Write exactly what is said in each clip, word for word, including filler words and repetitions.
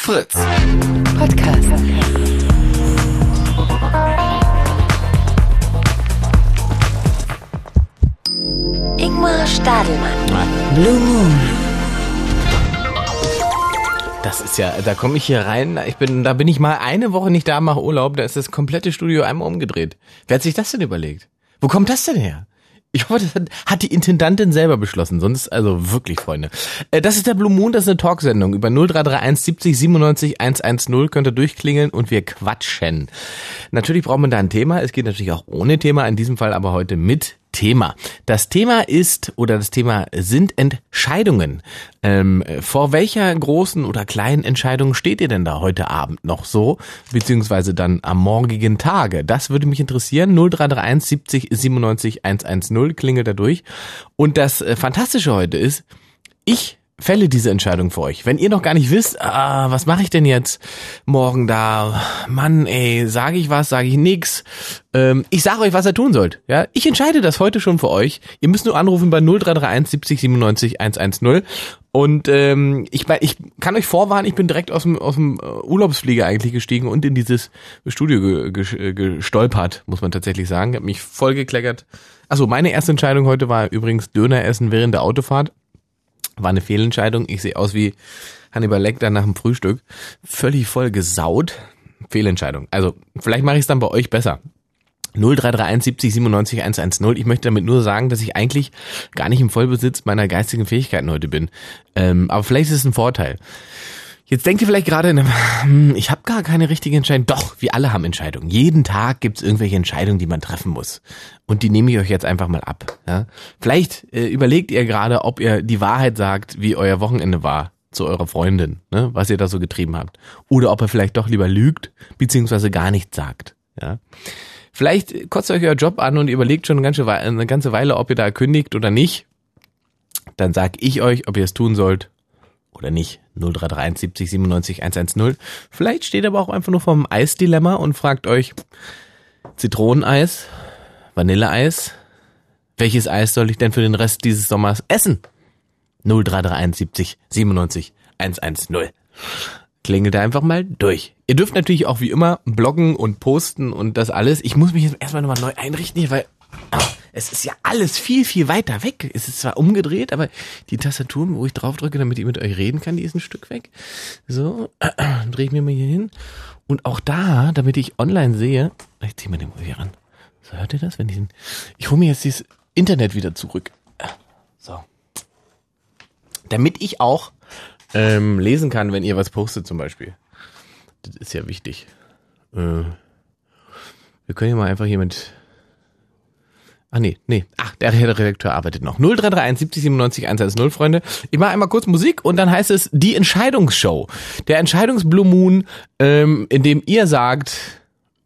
Fritz. Podcast. Ingmar Stadelmann. Blue Moon. Das ist ja, da komme ich hier rein, ich bin, da bin ich mal eine Woche nicht da, mache Urlaub, da ist das komplette Studio einmal umgedreht. Wer hat sich das denn überlegt? Wo kommt das denn her? Ich hoffe, das hat, hat die Intendantin selber beschlossen, sonst, also wirklich, Freunde. Äh, das ist der Blue Moon, das ist eine Talksendung. Über null drei drei eins siebzig siebenundneunzig hundertzehn könnt ihr durchklingeln und wir quatschen. Natürlich braucht man da ein Thema, es geht natürlich auch ohne Thema, in diesem Fall aber heute mit Thema. Das Thema ist, oder das Thema sind Entscheidungen. Ähm, vor welcher großen oder kleinen Entscheidung steht ihr denn da heute Abend noch so, beziehungsweise dann am morgigen Tage? Das würde mich interessieren. null drei drei eins siebzig siebenundneunzig hundertzehn klingelt da durch. Und das äh, Fantastische heute ist, ich fälle diese Entscheidung für euch. Wenn ihr noch gar nicht wisst, ah, was mache ich denn jetzt morgen da? Mann, ey, sage ich was, sage ich nix. Ähm, ich sage euch, was ihr tun sollt. Ja, ich entscheide das heute schon für euch. Ihr müsst nur anrufen bei null drei drei eins siebzig siebenundneunzig hundertzehn. Und ähm, ich, ich kann euch vorwarnen, ich bin direkt aus dem, aus dem Urlaubsflieger eigentlich gestiegen und in dieses Studio ge, ge, gestolpert, muss man tatsächlich sagen. Ich habe mich voll gekleckert. Achso, meine erste Entscheidung heute war übrigens Döner essen während der Autofahrt. War eine Fehlentscheidung. Ich sehe aus wie Hannibal Lecter nach dem Frühstück. Völlig voll gesaut. Fehlentscheidung. Also vielleicht mache ich es dann bei euch besser. null drei drei eins siebzig siebenundneunzig hundertzehn. Ich möchte damit nur sagen, dass ich eigentlich gar nicht im Vollbesitz meiner geistigen Fähigkeiten heute bin. Ähm, aber vielleicht ist es ein Vorteil. Jetzt denkt ihr vielleicht gerade, hm, ich habe gar keine richtige Entscheidung. Doch, wir alle haben Entscheidungen. Jeden Tag gibt's irgendwelche Entscheidungen, die man treffen muss. Und die nehme ich euch jetzt einfach mal ab. Ja? Vielleicht äh, überlegt ihr gerade, ob ihr die Wahrheit sagt, wie euer Wochenende war zu eurer Freundin, ne? Was ihr da so getrieben habt. Oder ob ihr vielleicht doch lieber lügt, beziehungsweise gar nichts sagt. Ja? Vielleicht kotzt euch euer Job an und ihr überlegt schon eine ganze Weile, eine ganze Weile, ob ihr da kündigt oder nicht. Dann sag ich euch, ob ihr es tun sollt oder nicht. null drei drei eins siebzig siebenundneunzig hundertzehn. Vielleicht steht aber auch einfach nur vorm Eisdilemma und fragt euch, Zitroneneis, Vanilleeis, welches Eis soll ich denn für den Rest dieses Sommers essen? null drei drei eins siebzig siebenundneunzig hundertzehn. Klingelt da einfach mal durch. Ihr dürft natürlich auch wie immer bloggen und posten und das alles. Ich muss mich jetzt erstmal nochmal neu einrichten hier, weil es ist ja alles viel, viel weiter weg. Es ist zwar umgedreht, aber die Tastatur, wo ich drauf drücke, damit ich mit euch reden kann, die ist ein Stück weg. So, drehe ich mir mal hier hin. Und auch da, damit ich online sehe, ich ziehe mal den mal hier ran. So, hört ihr das? Wenn ich, ich hole mir jetzt dieses Internet wieder zurück. So. Damit ich auch ähm, lesen kann, wenn ihr was postet zum Beispiel. Das ist ja wichtig. Äh, wir können ja mal einfach hier mit... Ach nee, nee. Ach, der Redakteur arbeitet noch. null drei drei eins siebzig siebenundneunzig hundertzehn, Freunde. Ich mache einmal kurz Musik und dann heißt es die Entscheidungsshow. Der Entscheidungsblue Moon, ähm, in dem ihr sagt,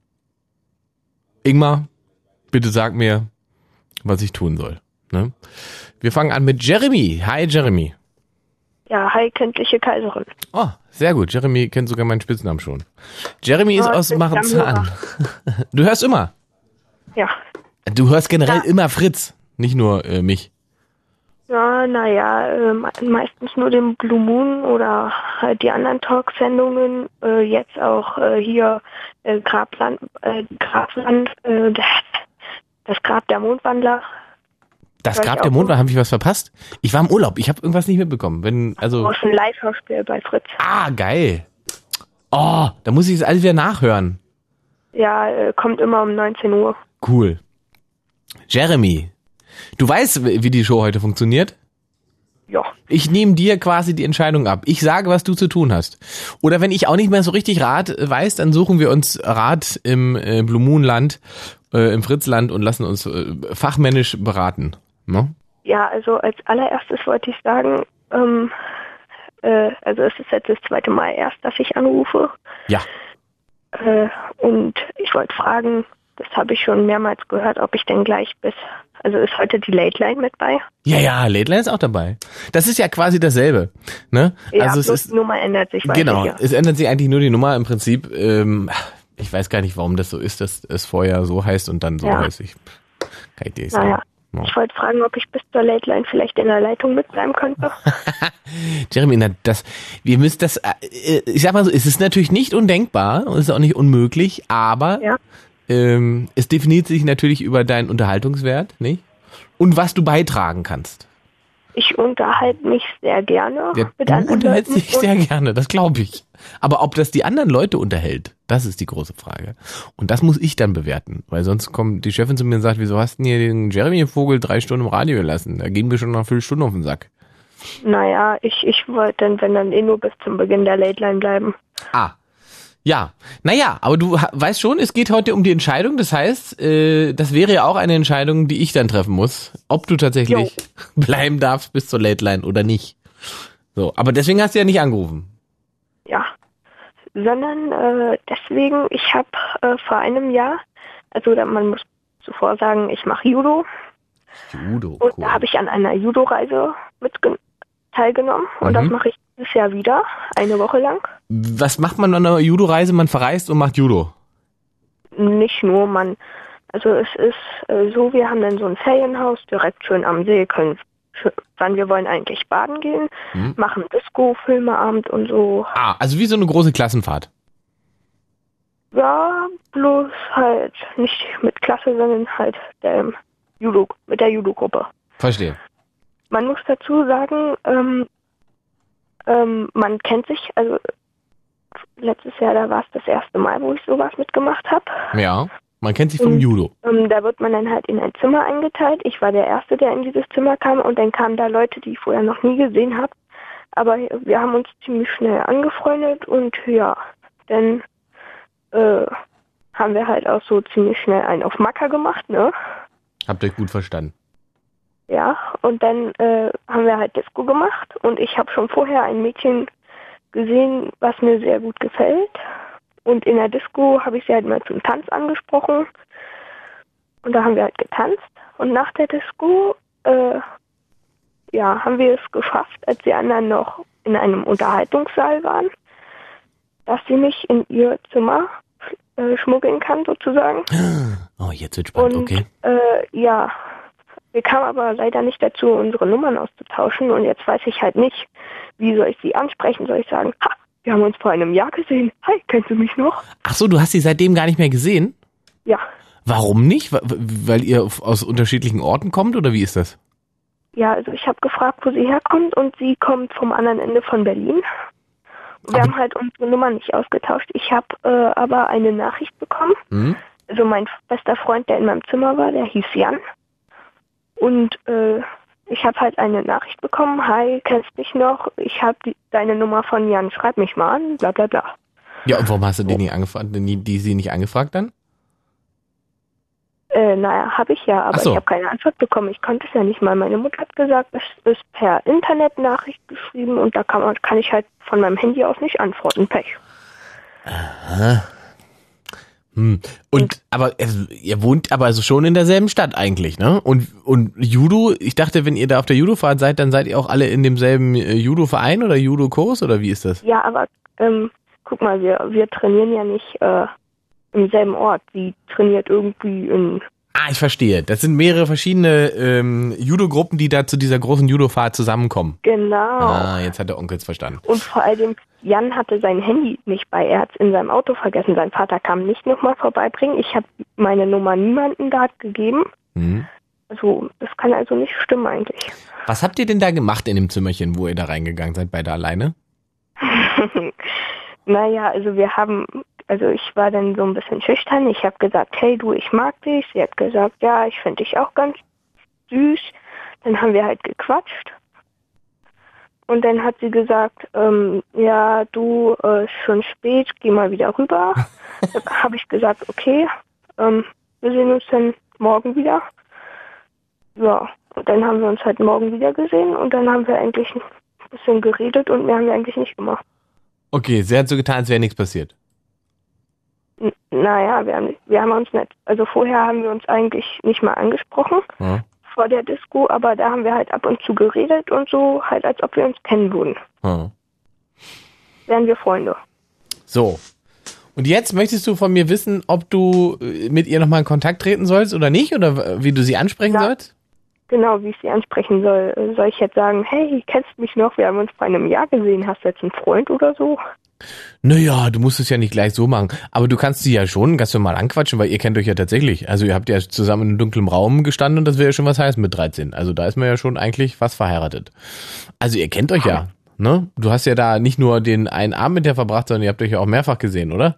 Ingmar, bitte sag mir, was ich tun soll. Ne? Wir fangen an mit Jeremy. Hi, Jeremy. Ja, hi, kenntliche Kaiserin. Oh, sehr gut. Jeremy kennt sogar meinen Spitznamen schon. Jeremy ist oh, aus Marzahn. Du hörst immer? Ja. Du hörst generell ja. immer Fritz, nicht nur äh, mich. Ja, naja, äh, meistens nur den Blue Moon oder halt die anderen Talksendungen. Äh, jetzt auch äh, hier äh, Grabland, äh, Grabland äh, das Grab der Mondwandler. Das Grab der Mondwandler, habe ich was verpasst? Ich war im Urlaub, ich habe irgendwas nicht mitbekommen. Wenn, also aus dem Live-Hörspiel bei Fritz. Ah, geil. Oh, da muss ich es alles wieder nachhören. Ja, äh, kommt immer um neunzehn Uhr. Cool. Jeremy, du weißt, wie die Show heute funktioniert? Ja. Ich nehme dir quasi die Entscheidung ab. Ich sage, was du zu tun hast. Oder wenn ich auch nicht mehr so richtig Rat weiß, dann suchen wir uns Rat im äh, Blue Moon Land, äh, im Fritzland und lassen uns äh, fachmännisch beraten. No? Ja, also als allererstes wollte ich sagen, ähm, äh, also es ist jetzt das zweite Mal erst, dass ich anrufe. Ja. Äh, und ich wollte fragen, das habe ich schon mehrmals gehört, ob ich denn gleich bis, also ist heute die Late Line mit bei? Ja, ja, Late Line ist auch dabei. Das ist ja quasi dasselbe, ne? Ja, also es bloß ist, die Nummer ändert sich weiter. Genau, hier. es ändert sich eigentlich nur die Nummer im Prinzip. Ähm, ich weiß gar nicht, warum das so ist, dass es vorher so heißt und dann so ja. heißt. Ich, kann ich dir nicht sagen. Naja. No. Ich wollte fragen, ob ich bis zur Late Line vielleicht in der Leitung mitbleiben könnte. Jeremy, na, das, wir müssen das, äh, ich sag mal so, es ist natürlich nicht undenkbar und es ist auch nicht unmöglich, aber Ja. ähm, es definiert sich natürlich über deinen Unterhaltungswert, nicht? Und was du beitragen kannst. Ich unterhalte mich sehr gerne Ja, mit du anderen unterhältst Leuten. dich sehr gerne, das glaube ich. Aber ob das die anderen Leute unterhält, das ist die große Frage. Und das muss ich dann bewerten, weil sonst kommt die Chefin zu mir und sagt, wieso hast du denn hier den Jeremy-Vogel drei Stunden im Radio gelassen? Da gehen wir schon nach fünf Stunden auf den Sack. Naja, ich, ich wollte dann, wenn dann eh nur bis zum Beginn der Late Line bleiben. Ah, ja. Naja, aber du ha- weißt schon, es geht heute um die Entscheidung. Das heißt, äh, das wäre ja auch eine Entscheidung, die ich dann treffen muss, ob du tatsächlich bleiben darfst bis zur Late Line oder nicht. So, aber deswegen hast du ja nicht angerufen. Ja. Sondern äh, deswegen, ich habe äh, vor einem Jahr, also da, man muss zuvor sagen, ich mache Judo. Judo, Und cool. da habe ich an einer Judo-Reise mit teilgenommen. Und Mhm. das mache ich dieses Jahr wieder, eine Woche lang. Was macht man an einer Judo-Reise? Man verreist und macht Judo. Nicht nur, man, also es ist äh, so, wir haben dann so ein Ferienhaus direkt schön am See, können für, wann wir wollen eigentlich baden gehen, Mhm. machen Disco, Filmeabend und so. Ah, also wie so eine große Klassenfahrt. Ja, bloß halt nicht mit Klasse, sondern halt der Judo, mit der Judo-Gruppe. Verstehe. Man muss dazu sagen, ähm, ähm, man kennt sich, also letztes Jahr, da war es das erste Mal, wo ich sowas mitgemacht habe. Ja, man kennt sich vom Und, Judo. Ähm, da wird man dann halt in ein Zimmer eingeteilt. Ich war der Erste, der in dieses Zimmer kam und dann kamen da Leute, die ich vorher noch nie gesehen habe. Aber wir haben uns ziemlich schnell angefreundet und ja, dann äh, haben wir halt auch so ziemlich schnell einen auf Macker gemacht, ne? Habt ihr euch gut verstanden. Ja, und dann äh, haben wir halt Disco gemacht und ich habe schon vorher ein Mädchen gesehen, was mir sehr gut gefällt. Und in der Disco habe ich sie halt mal zum Tanz angesprochen. Und da haben wir halt getanzt. Und nach der Disco, äh, ja, haben wir es geschafft, als die anderen noch in einem Unterhaltungssaal waren, dass sie mich in ihr Zimmer äh, schmuggeln kann, sozusagen. Oh, jetzt wird spannend, Und okay. äh, ja, wir kamen aber leider nicht dazu, unsere Nummern auszutauschen. Und jetzt weiß ich halt nicht, wie soll ich sie ansprechen? Soll ich sagen, ha, wir haben uns vor einem Jahr gesehen. Hi, kennst du mich noch? Ach so, du hast sie seitdem gar nicht mehr gesehen? Ja. Warum nicht? Wa- Weil ihr auf- aus unterschiedlichen Orten kommt oder wie ist das? Ja, also ich habe gefragt, wo sie herkommt und sie kommt vom anderen Ende von Berlin. Wir Aber- haben halt unsere Nummer nicht ausgetauscht. Ich habe äh, aber eine Nachricht bekommen. Hm? Also mein bester Freund, der in meinem Zimmer war, der hieß Jan. Und äh, ich habe halt eine Nachricht bekommen. Hi, kennst mich noch? Ich habe deine Nummer von Jan. Schreib mich mal an. Bla bla bla. Ja, und warum hast du den nicht angefragt, die, die sie nicht angefragt dann? Äh, naja, habe ich ja, aber Ach so. ich habe keine Antwort bekommen. Ich konnte es ja nicht mal. Meine Mutter hat gesagt, es ist per Internetnachricht geschrieben und da kann, man, kann ich halt von meinem Handy aus nicht antworten. Pech. Hm. Und, aber also, ihr wohnt aber also schon in derselben Stadt eigentlich, ne? Und und Judo, ich dachte, wenn ihr da auf der Judofahrt seid, dann seid ihr auch alle in demselben äh, Judo-Verein oder Judo-Kurs oder wie ist das? Ja, aber ähm, guck mal, wir, wir trainieren ja nicht äh, im selben Ort. Sie trainiert irgendwie in... Ah, ich verstehe. Das sind mehrere verschiedene ähm, Judo-Gruppen, die da zu dieser großen Judofahrt zusammenkommen. Genau. Ah, jetzt hat der Onkel es verstanden. Und vor allem, Jan hatte sein Handy nicht bei. Er hat es in seinem Auto vergessen. Sein Vater kam nicht nochmal vorbeibringen. Ich habe meine Nummer niemandem da gegeben. Hm. Also, das kann also nicht stimmen eigentlich. Was habt ihr denn da gemacht in dem Zimmerchen, wo ihr da reingegangen seid, beide alleine? Naja, also wir haben, also ich war dann so ein bisschen schüchtern. Ich habe gesagt, hey du, ich mag dich. Sie hat gesagt, ja, ich finde dich auch ganz süß. Dann haben wir halt gequatscht. Und dann hat sie gesagt, ähm, ja, du, äh, ist schon spät, geh mal wieder rüber. Da habe ich gesagt, okay, ähm, wir sehen uns dann morgen wieder. Ja, und dann haben wir uns halt morgen wieder gesehen und dann haben wir eigentlich ein bisschen geredet und mehr haben wir eigentlich nicht gemacht. Okay, sie hat so getan, als wäre nichts passiert. N- Naja, wir haben, wir haben uns nicht, also vorher haben wir uns eigentlich nicht mal angesprochen Ja. vor der Disco, aber da haben wir halt ab und zu geredet und so, halt als ob wir uns kennen würden. Ja. Wären wir Freunde. So. Und jetzt möchtest du von mir wissen, ob du äh, mit ihr nochmal in Kontakt treten sollst oder nicht? Oder w- wie du sie ansprechen Ja. sollst? Genau, wie ich sie ansprechen soll. Soll ich jetzt sagen, hey, kennst du mich noch? Wir haben uns vor einem Jahr gesehen. Hast du jetzt einen Freund oder so? Naja, du musst es ja nicht gleich so machen. Aber du kannst sie ja schon ganz normal anquatschen, weil ihr kennt euch ja tatsächlich. Also ihr habt ja zusammen in einem dunklen Raum gestanden und das wäre ja schon was heißen mit dreizehn. Also da ist man ja schon eigentlich fast verheiratet. Also ihr kennt euch ja, ne? Du hast ja da nicht nur den einen Abend mit der verbracht, sondern ihr habt euch ja auch mehrfach gesehen, oder?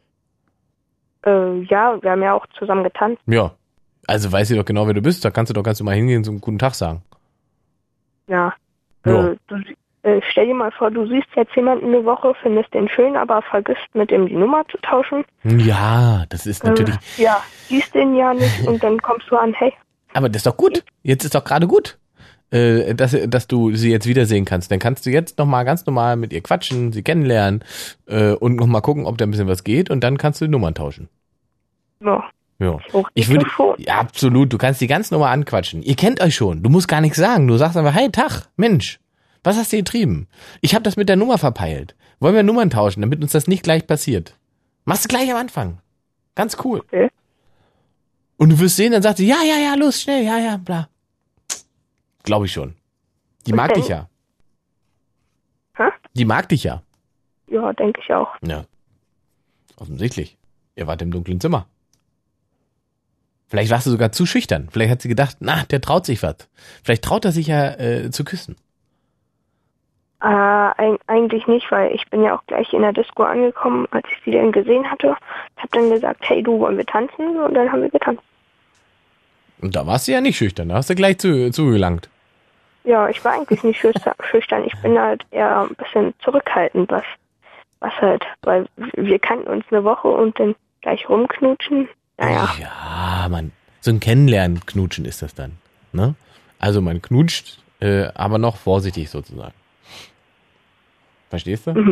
Äh, ja, wir haben ja auch zusammen getanzt. Ja. Also weiß sie doch genau, wer du bist. Da kannst du doch ganz normal hingehen und so einen guten Tag sagen. Ja. Ja. Äh, du, äh, stell dir mal vor, du siehst jetzt jemanden eine Woche, findest den schön, aber vergisst mit dem die Nummer zu tauschen. Ja, das ist natürlich... Äh, ja, siehst den ja nicht und dann kommst du an, hey. Aber das ist doch gut. Jetzt ist doch gerade gut, äh, dass, dass du sie jetzt wiedersehen kannst. Dann kannst du jetzt nochmal ganz normal mit ihr quatschen, sie kennenlernen äh, und nochmal gucken, ob da ein bisschen was geht und dann kannst du die Nummern tauschen. Ja. Ja. Auch Ich nicht würde, so schon. ja, absolut, du kannst die ganz normal anquatschen. Ihr kennt euch schon, du musst gar nichts sagen. Du sagst einfach, hey, Tag, Mensch, was hast du getrieben? Ich habe das mit der Nummer verpeilt. Wollen wir Nummern tauschen, damit uns das nicht gleich passiert? Machst du gleich am Anfang. Ganz cool. Okay. Und du wirst sehen, dann sagt sie, ja, ja, ja, los, schnell, ja, ja, bla. Glaube ich schon. Die mag Okay. dich ja. Hä? Die mag dich ja. Ja, denke ich auch. Ja. Offensichtlich. Ihr wart im dunklen Zimmer. Vielleicht warst du sogar zu schüchtern. Vielleicht hat sie gedacht, na, der traut sich was. Vielleicht traut er sich ja äh, zu küssen. Äh, eig- eigentlich nicht, weil ich bin ja auch gleich in der Disco angekommen, als ich sie dann gesehen hatte. Ich habe dann gesagt, hey, du, wollen wir tanzen? Und dann haben wir getanzt. Und da warst du ja nicht schüchtern. Da hast du gleich zu, zugelangt. Ja, ich war eigentlich nicht schüchter- schüchtern. Ich bin halt eher ein bisschen zurückhaltend, was, was halt, weil wir kannten uns eine Woche und dann gleich rumknutschen. Naja, Ja, man, so ein Kennenlernen-Knutschen ist das dann. Ne? Also man knutscht, äh, aber noch vorsichtig sozusagen. Verstehst du? Mhm.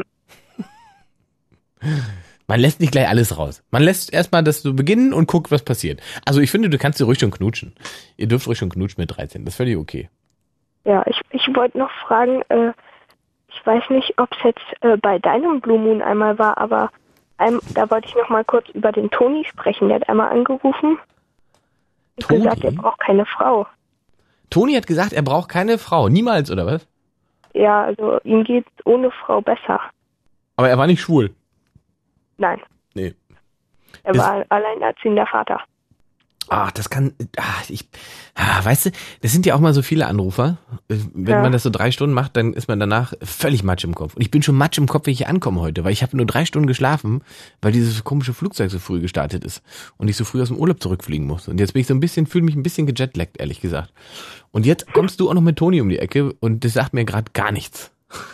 Man lässt nicht gleich alles raus. Man lässt erstmal das so beginnen und guckt, was passiert. Also ich finde, du kannst dir ruhig schon knutschen. Ihr dürft ruhig schon knutschen mit dreizehn. Das ist völlig okay. ja, ich, ich wollte noch fragen, äh, ich weiß nicht, ob es jetzt äh, bei deinem Blue Moon einmal war, aber ein, da wollte ich noch mal kurz über den Toni sprechen. Der hat einmal angerufen und Toni? gesagt, er braucht keine Frau. Toni hat gesagt, er braucht keine Frau. Niemals, oder was? Ja, also ihm geht's ohne Frau besser. Aber er war nicht schwul. Nein, Nee. er Ist- war alleinerziehender Vater. Ach, das kann, ach, ich, ah, weißt du, das sind ja auch mal so viele Anrufer. Wenn Ja. man das so drei Stunden macht, dann ist man danach völlig matsch im Kopf. Und ich bin schon matsch im Kopf, wenn ich hier ankomme heute, weil ich habe nur drei Stunden geschlafen, weil dieses komische Flugzeug so früh gestartet ist und ich so früh aus dem Urlaub zurückfliegen musste. Und jetzt bin ich so ein bisschen, fühle mich ein bisschen gejetlaggt, ehrlich gesagt. Und jetzt kommst du auch noch mit Toni um die Ecke und das sagt mir gerade gar nichts.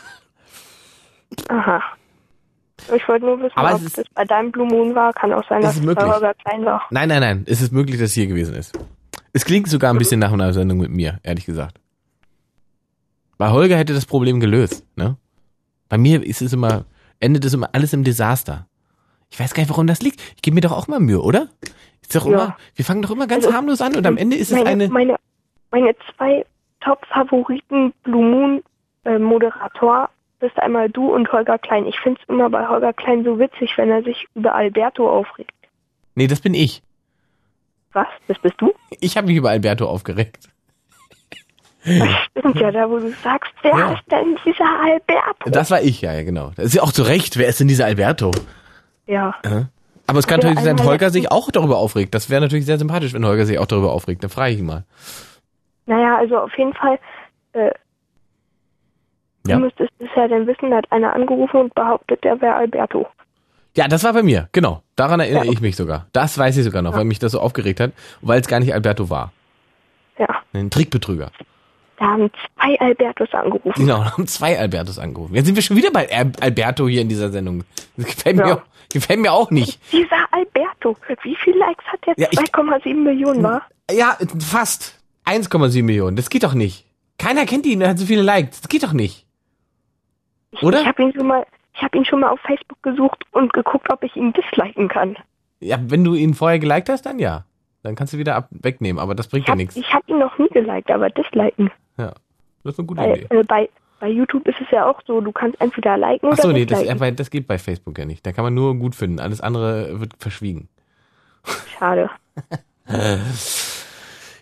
Aha. Ich wollte nur wissen, Aber ob es ist- das bei deinem Blue Moon war. Kann auch sein, Es dass ist es bei möglich. Holger Klein war. Nein, nein, nein, es ist möglich, dass es hier gewesen ist. Es klingt sogar ein bisschen nach einer Sendung mit mir, ehrlich gesagt. Bei Holger hätte das Problem gelöst, ne? Bei mir ist es immer, endet es immer alles im Desaster. Ich weiß gar nicht, warum das liegt. Ich gebe mir doch auch mal Mühe, oder? Ist doch Ja. immer, wir fangen doch immer ganz Also, harmlos an und am Ende ist es meine, eine, Meine, meine zwei Top-Favoriten Blue Moon äh, Moderator bist einmal du und Holger Klein. Ich finde es immer bei Holger Klein so witzig, wenn er sich über Alberto aufregt. nee, das bin ich. Was? Das bist du? Ich habe mich über Alberto aufgeregt. Das stimmt ja, da wo du sagst, wer Ja. ist denn dieser Alberto? Das war ich, ja, ja, genau. Das ist ja auch zu Recht. Wer ist denn dieser Alberto? Ja. Äh? Aber es kann Der natürlich sein, einmal Holger letzten- sich auch darüber aufregt. Das wäre natürlich sehr sympathisch, wenn Holger sich auch darüber aufregt. Dann frage ich ihn mal. Naja, also auf jeden Fall, äh, Ja. du müsstest es ja dann wissen, da hat einer angerufen und behauptet, der wäre Alberto. Ja, das war bei mir, genau. Daran erinnere Ja. ich mich sogar. Das weiß ich sogar noch, weil mich das so aufgeregt hat, weil es gar nicht Alberto war. Ja. Ein Trickbetrüger. Da haben zwei Albertos angerufen. Genau, da haben zwei Albertos angerufen. Jetzt sind wir schon wieder bei Al- Alberto hier in dieser Sendung. Das gefällt mir, Ja. auch, gefällt mir auch nicht. Dieser Alberto, wie viele Likes hat der? Ja, ich- zwei Komma sieben Millionen, war? Ja, fast. eins Komma sieben Millionen. Das geht doch nicht. Keiner kennt ihn, er hat so viele Likes. Das geht doch nicht. Oder? Ich habe ihn schon mal, ich habe ihn schon mal auf Facebook gesucht und geguckt, ob ich ihn disliken kann. Ja, wenn du ihn vorher geliked hast, dann ja. Dann kannst du wieder ab wegnehmen, aber das bringt Ich ja habe nichts. ich hab ihn noch nie geliked, aber disliken. Ja, das ist eine gute Weil, Idee. äh, bei, bei YouTube ist es ja auch so, du kannst entweder liken Ach oder so, nee, das, disliken. ja, bei- das geht bei Facebook ja nicht. Da kann man nur gut finden. Alles andere wird verschwiegen. Schade.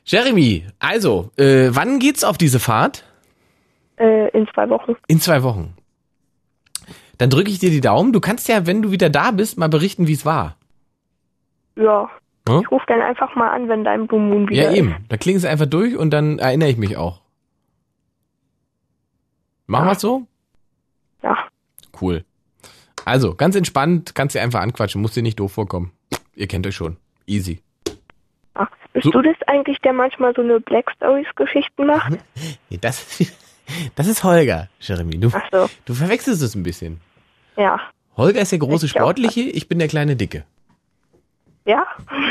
Jeremy, also, äh, wann geht's auf diese Fahrt? Äh, in zwei Wochen. In zwei Wochen. Dann drücke ich dir die Daumen. Du kannst ja, wenn du wieder da bist, mal berichten, wie es war. Ja. Hm? Ich rufe dann einfach mal an, wenn dein Blue Moon wieder Ja, eben. ist. Da klingst du einfach durch und dann erinnere ich mich auch. Machen wir es so? Ja. Cool. Also, ganz entspannt, kannst du einfach anquatschen, musst dir nicht doof vorkommen. Ihr kennt euch schon. Easy. Ach, bist So. du das eigentlich, der manchmal so eine Black Stories Geschichten macht? Nee, das, das ist Holger, Jeremy. Du, Ach so. du verwechselst es ein bisschen. Ja. Holger ist der große Ich glaub, Sportliche, ich bin der kleine Dicke. Ja?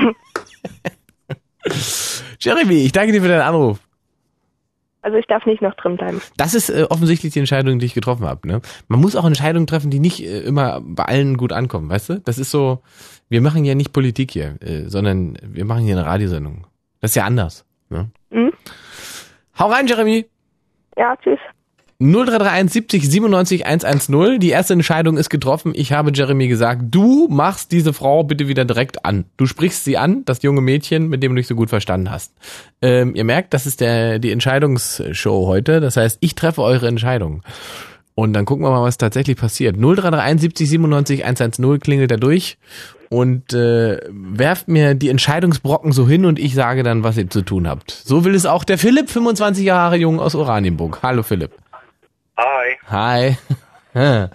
Jeremy, ich danke dir für deinen Anruf. Also ich darf nicht noch drin bleiben. Das ist äh, offensichtlich die Entscheidung, die ich getroffen habe. Ne? Man muss auch Entscheidungen treffen, die nicht äh, immer bei allen gut ankommen, weißt du? Das ist so, wir machen ja nicht Politik hier, äh, sondern wir machen hier eine Radiosendung. Das ist ja anders. Ne? Mhm. Hau rein, Jeremy. Ja, tschüss. null drei drei eins siebzig siebenundneunzig hundertzehn. Die erste Entscheidung ist getroffen. Ich habe Jeremy gesagt, du machst diese Frau bitte wieder direkt an. Du sprichst sie an, das junge Mädchen, mit dem du dich so gut verstanden hast. Ähm, ihr merkt, das ist der die Entscheidungsshow heute. Das heißt, ich treffe eure Entscheidung. Und dann gucken wir mal, was tatsächlich passiert. null drei drei eins siebzig siebenundneunzig hundertzehn klingelt da durch und äh, werft mir die Entscheidungsbrocken so hin und ich sage dann, was ihr zu tun habt. So will es auch der Philipp, fünfundzwanzig Jahre jung aus Oranienburg. Hallo Philipp. Hi. Hi. Äh,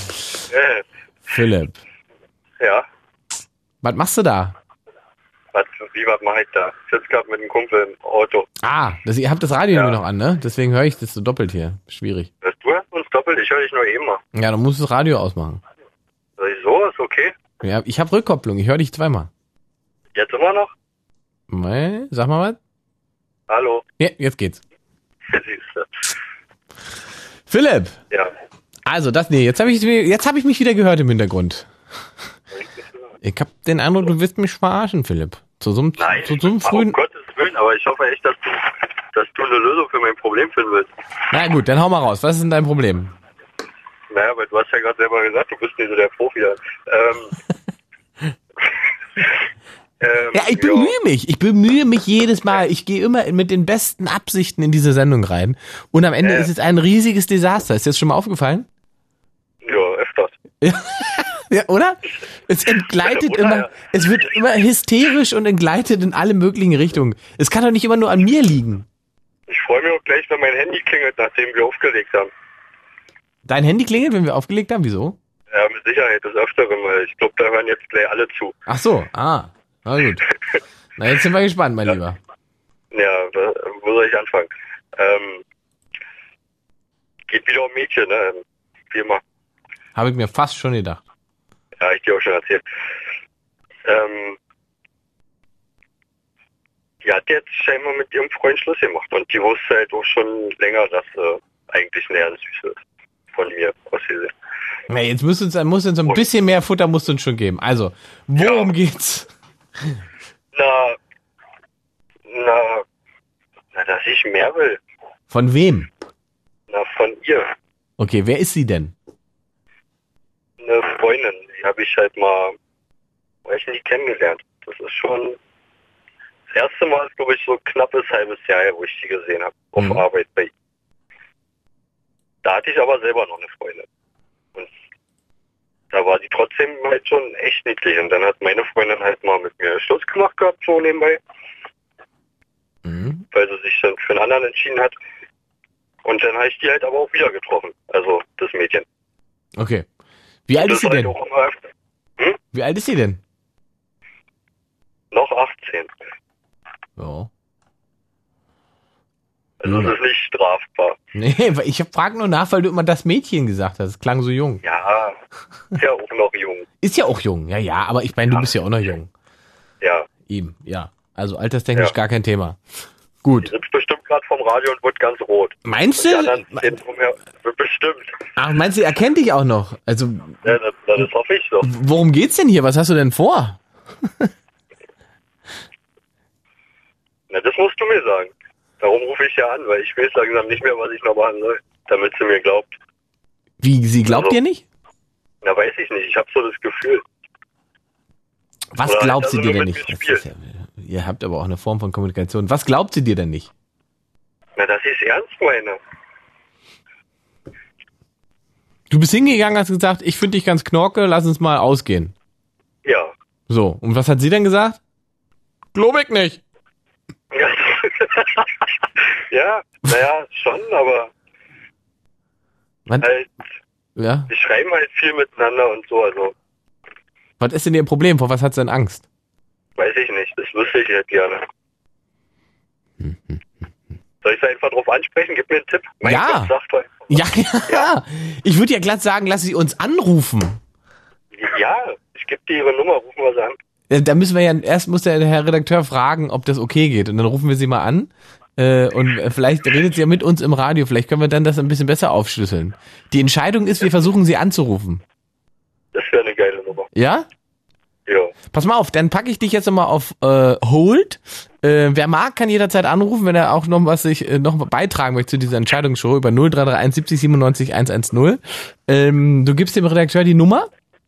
Philipp. ja, Was machst du da? was, wie, was mache ich da? Ich sitze gerade mit einem Kumpel im Auto. Ah, das, ihr habt das Radio Ja. immer noch an, ne? Deswegen höre ich das so doppelt hier. Schwierig. Hörst du uns doppelt? Ich höre dich nur eben mal. Ja, dann musst du das Radio ausmachen. Sag ich so, ist okay? Ja, ich habe Rückkopplung. Ich höre dich zweimal. Jetzt immer noch? Nee, sag mal was. Hallo? Ja, jetzt geht's. Siehste. Philipp. Ja. Also, das, nee, jetzt habe ich, jetzt hab ich mich wieder gehört im Hintergrund. Ich habe den Eindruck, du willst mich verarschen, Philipp. Zu so einem, Nein, zu so einem um frühen... Gottes Willen, aber ich hoffe echt, dass du, dass du eine Lösung für mein Problem finden willst. Na gut, dann hau mal raus. Was ist denn dein Problem? Naja, weil du hast ja gerade selber gesagt, du bist nicht so der Profi da. Ähm, ähm, Ja, ich bemühe mich. Ich bemühe mich jedes Mal. Ich gehe immer mit den besten Absichten in diese Sendung rein. Und am Ende Ja. ist es ein riesiges Desaster. Ist dir das schon mal aufgefallen? Ja, öfters. Ja, oder? Es entgleitet Oder? immer, es wird immer hysterisch und entgleitet in alle möglichen Richtungen. Es kann doch nicht immer nur an mir liegen. Ich freue mich auch gleich, wenn mein Handy klingelt, nachdem wir aufgelegt haben. Dein Handy klingelt, wenn wir aufgelegt haben? Wieso? Ja, mit Sicherheit, des Öfteren, weil ich glaube, da hören jetzt gleich alle zu. Ach so, ah, na gut. Na, jetzt sind wir gespannt, mein Ja. Lieber. Ja, da, wo soll ich anfangen? Ähm, geht wieder um Mädchen, ne? Wie immer. Habe ich mir fast schon gedacht. Ja, ich dir auch schon erzählt. Ähm, die hat jetzt scheinbar mit ihrem Freund Schluss gemacht und die wusste halt auch schon länger, dass äh, eigentlich näher süß ist. Von mir aus gesehen. Na, jetzt müsst uns, muss uns ein bisschen mehr Futter musst du uns schon geben. Also, worum Ja. geht's? Na, na, na, dass ich mehr will. Von wem? Na, von ihr. Okay, wer ist sie denn? Eine Freundin, die habe ich halt mal, weiß ich nicht, kennengelernt. Das ist schon, das erste Mal ist, glaube ich, so ein knappes halbes Jahr her, wo ich die gesehen habe. Auf Mhm. Arbeit bei ihr. Da hatte ich aber selber noch eine Freundin. Und da war die trotzdem halt schon echt niedlich. Und dann hat meine Freundin halt mal mit mir Schluss gemacht gehabt, so nebenbei. Mhm. Weil sie sich dann für einen anderen entschieden hat. Und dann habe ich die halt aber auch wieder getroffen. Also das Mädchen. Okay. Wie alt das ist sie halt denn? auch immer öfter. Wie alt ist sie denn? Noch achtzehn. Ja. Also Mhm. es ist nicht strafbar. Nee, weil ich frage nur nach, weil du immer das Mädchen gesagt hast. Es klang so jung. Ja, ist ja auch noch jung. Ist ja auch jung, ja, ja, aber ich meine, du Ja. bist ja auch noch jung. Ja, Eben, ja. Also alterstechnisch Ja. gar kein Thema. die Gut. sitzt bestimmt gerade vom Radio und wird ganz rot. Meinst Die du? anderen stehen drumher. Bestimmt. Ach, meinst du, er kennt dich auch noch? Also, Ja, das, das hoffe ich so. worum geht's denn hier? Was hast du denn vor? Na, das musst du mir sagen. Darum rufe ich ja an, weil ich weiß langsam nicht mehr, was ich noch machen soll, damit sie mir glaubt. Wie, sie glaubt Also- dir nicht? Na, weiß ich nicht. Ich habe so das Gefühl. Was Oder glaubt halt sie also dir nur denn mit nicht? mir Das ist ja, ihr habt aber auch eine Form von Kommunikation. Was glaubt sie dir denn nicht? Na, dass ich es ernst meine. Du bist hingegangen, hast gesagt, ich finde dich ganz knorke, lass uns mal ausgehen. Ja. So, und was hat sie dann gesagt? Glaub ich nicht. Ja, ja naja, schon, aber Was? halt, Ja? wir schreiben halt viel miteinander und so, also Was ist denn ihr Problem? Vor was hat sie denn Angst? weiß ich nicht, das wüsste ich halt gerne. Soll ich es einfach drauf ansprechen? Gib mir einen Tipp. Mein Ja. Gott, sagt er. Ja, ja. Ich würde ja glatt sagen, lass sie uns anrufen. Ja, ich gebe dir ihre Nummer, rufen wir sie an. Äh, Da müssen wir ja, erst muss der Herr Redakteur fragen, ob das okay geht. Und dann rufen wir sie mal an. Äh, und äh, vielleicht redet sie ja mit uns im Radio. Vielleicht können wir dann das ein bisschen besser aufschlüsseln. Die Entscheidung ist, wir versuchen sie anzurufen. Das wäre eine geile Nummer. Ja? Ja. Pass mal auf, dann packe ich dich jetzt nochmal auf äh, Hold. Äh, wer mag, kann jederzeit anrufen, wenn er auch noch was sich äh, noch beitragen möchte zu dieser Entscheidungsshow über null drei drei eins siebzig siebenundneunzig hundertzehn. Ähm, du gibst dem Redakteur die Nummer,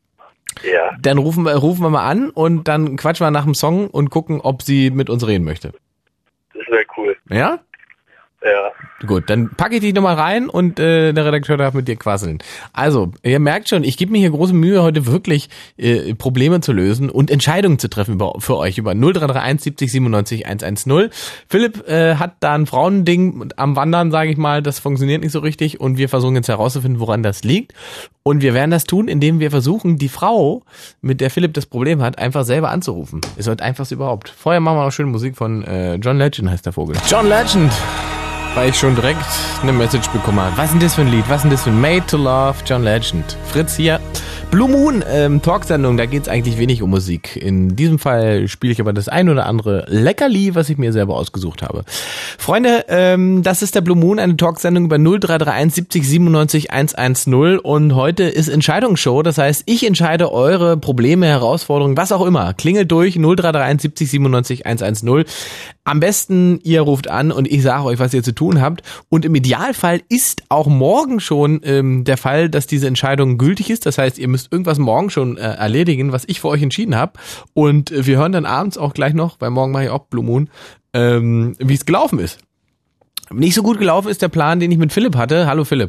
Ja. dann rufen wir, rufen wir mal an und dann quatschen wir nach dem Song und gucken, ob sie mit uns reden möchte. Das wäre cool. Ja? Ja. Gut, dann packe ich dich nochmal rein und äh, der Redakteur darf mit dir quasseln. Also, ihr merkt schon, ich gebe mir hier große Mühe, heute wirklich äh, Probleme zu lösen und Entscheidungen zu treffen über, für euch über null drei drei eins siebzig siebenundneunzig hundertzehn. Philipp äh, hat da ein Frauending am Wandern, sage ich mal, das funktioniert nicht so richtig und wir versuchen jetzt herauszufinden, woran das liegt. Und wir werden das tun, indem wir versuchen, die Frau, mit der Philipp das Problem hat, einfach selber anzurufen. Ist heute einfachst überhaupt. Vorher machen wir noch schöne Musik von äh, John Legend, heißt der Vogel. John Legend! Weil ich schon direkt eine Message bekommen habe. Was ist denn das für ein Lied? Was ist denn das für ein Made to Love? John Legend. Fritz hier. Blue Moon, ähm, Talksendung, da geht es eigentlich wenig um Musik. In diesem Fall spiele ich aber das ein oder andere Leckerli, was ich mir selber ausgesucht habe. Freunde, ähm, das ist der Blue Moon, eine Talksendung über null drei drei eins siebzig siebenundneunzig hundertzehn und heute ist Entscheidungsshow, das heißt, ich entscheide eure Probleme, Herausforderungen, was auch immer. Klingelt durch null drei drei eins siebzig siebenundneunzig hundertzehn. Am besten, ihr ruft an und ich sage euch, was ihr zu tun habt. Und im Idealfall ist auch morgen schon ähm, der Fall, dass diese Entscheidung gültig ist. Das heißt, ihr müsst irgendwas morgen schon äh, erledigen, was ich für euch entschieden habe. Und äh, wir hören dann abends auch gleich noch, weil morgen mache ich auch Blue Moon, ähm, wie es gelaufen ist. Nicht so gut gelaufen ist der Plan, den ich mit Philipp hatte. Hallo Philipp.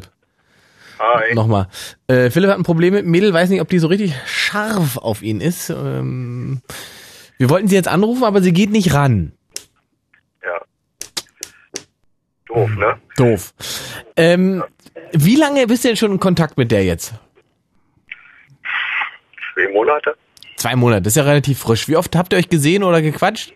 Hi. Nochmal. Äh, Philipp hat ein Problem mit dem Mädel, weiß nicht, ob die so richtig scharf auf ihn ist. Ähm, wir wollten sie jetzt anrufen, aber sie geht nicht ran. Ja. Doof, ne? Doof. Ähm, wie lange bist du denn schon in Kontakt mit der jetzt? Zwei Monate. Zwei Monate, das ist ja relativ frisch. Wie oft habt ihr euch gesehen oder gequatscht?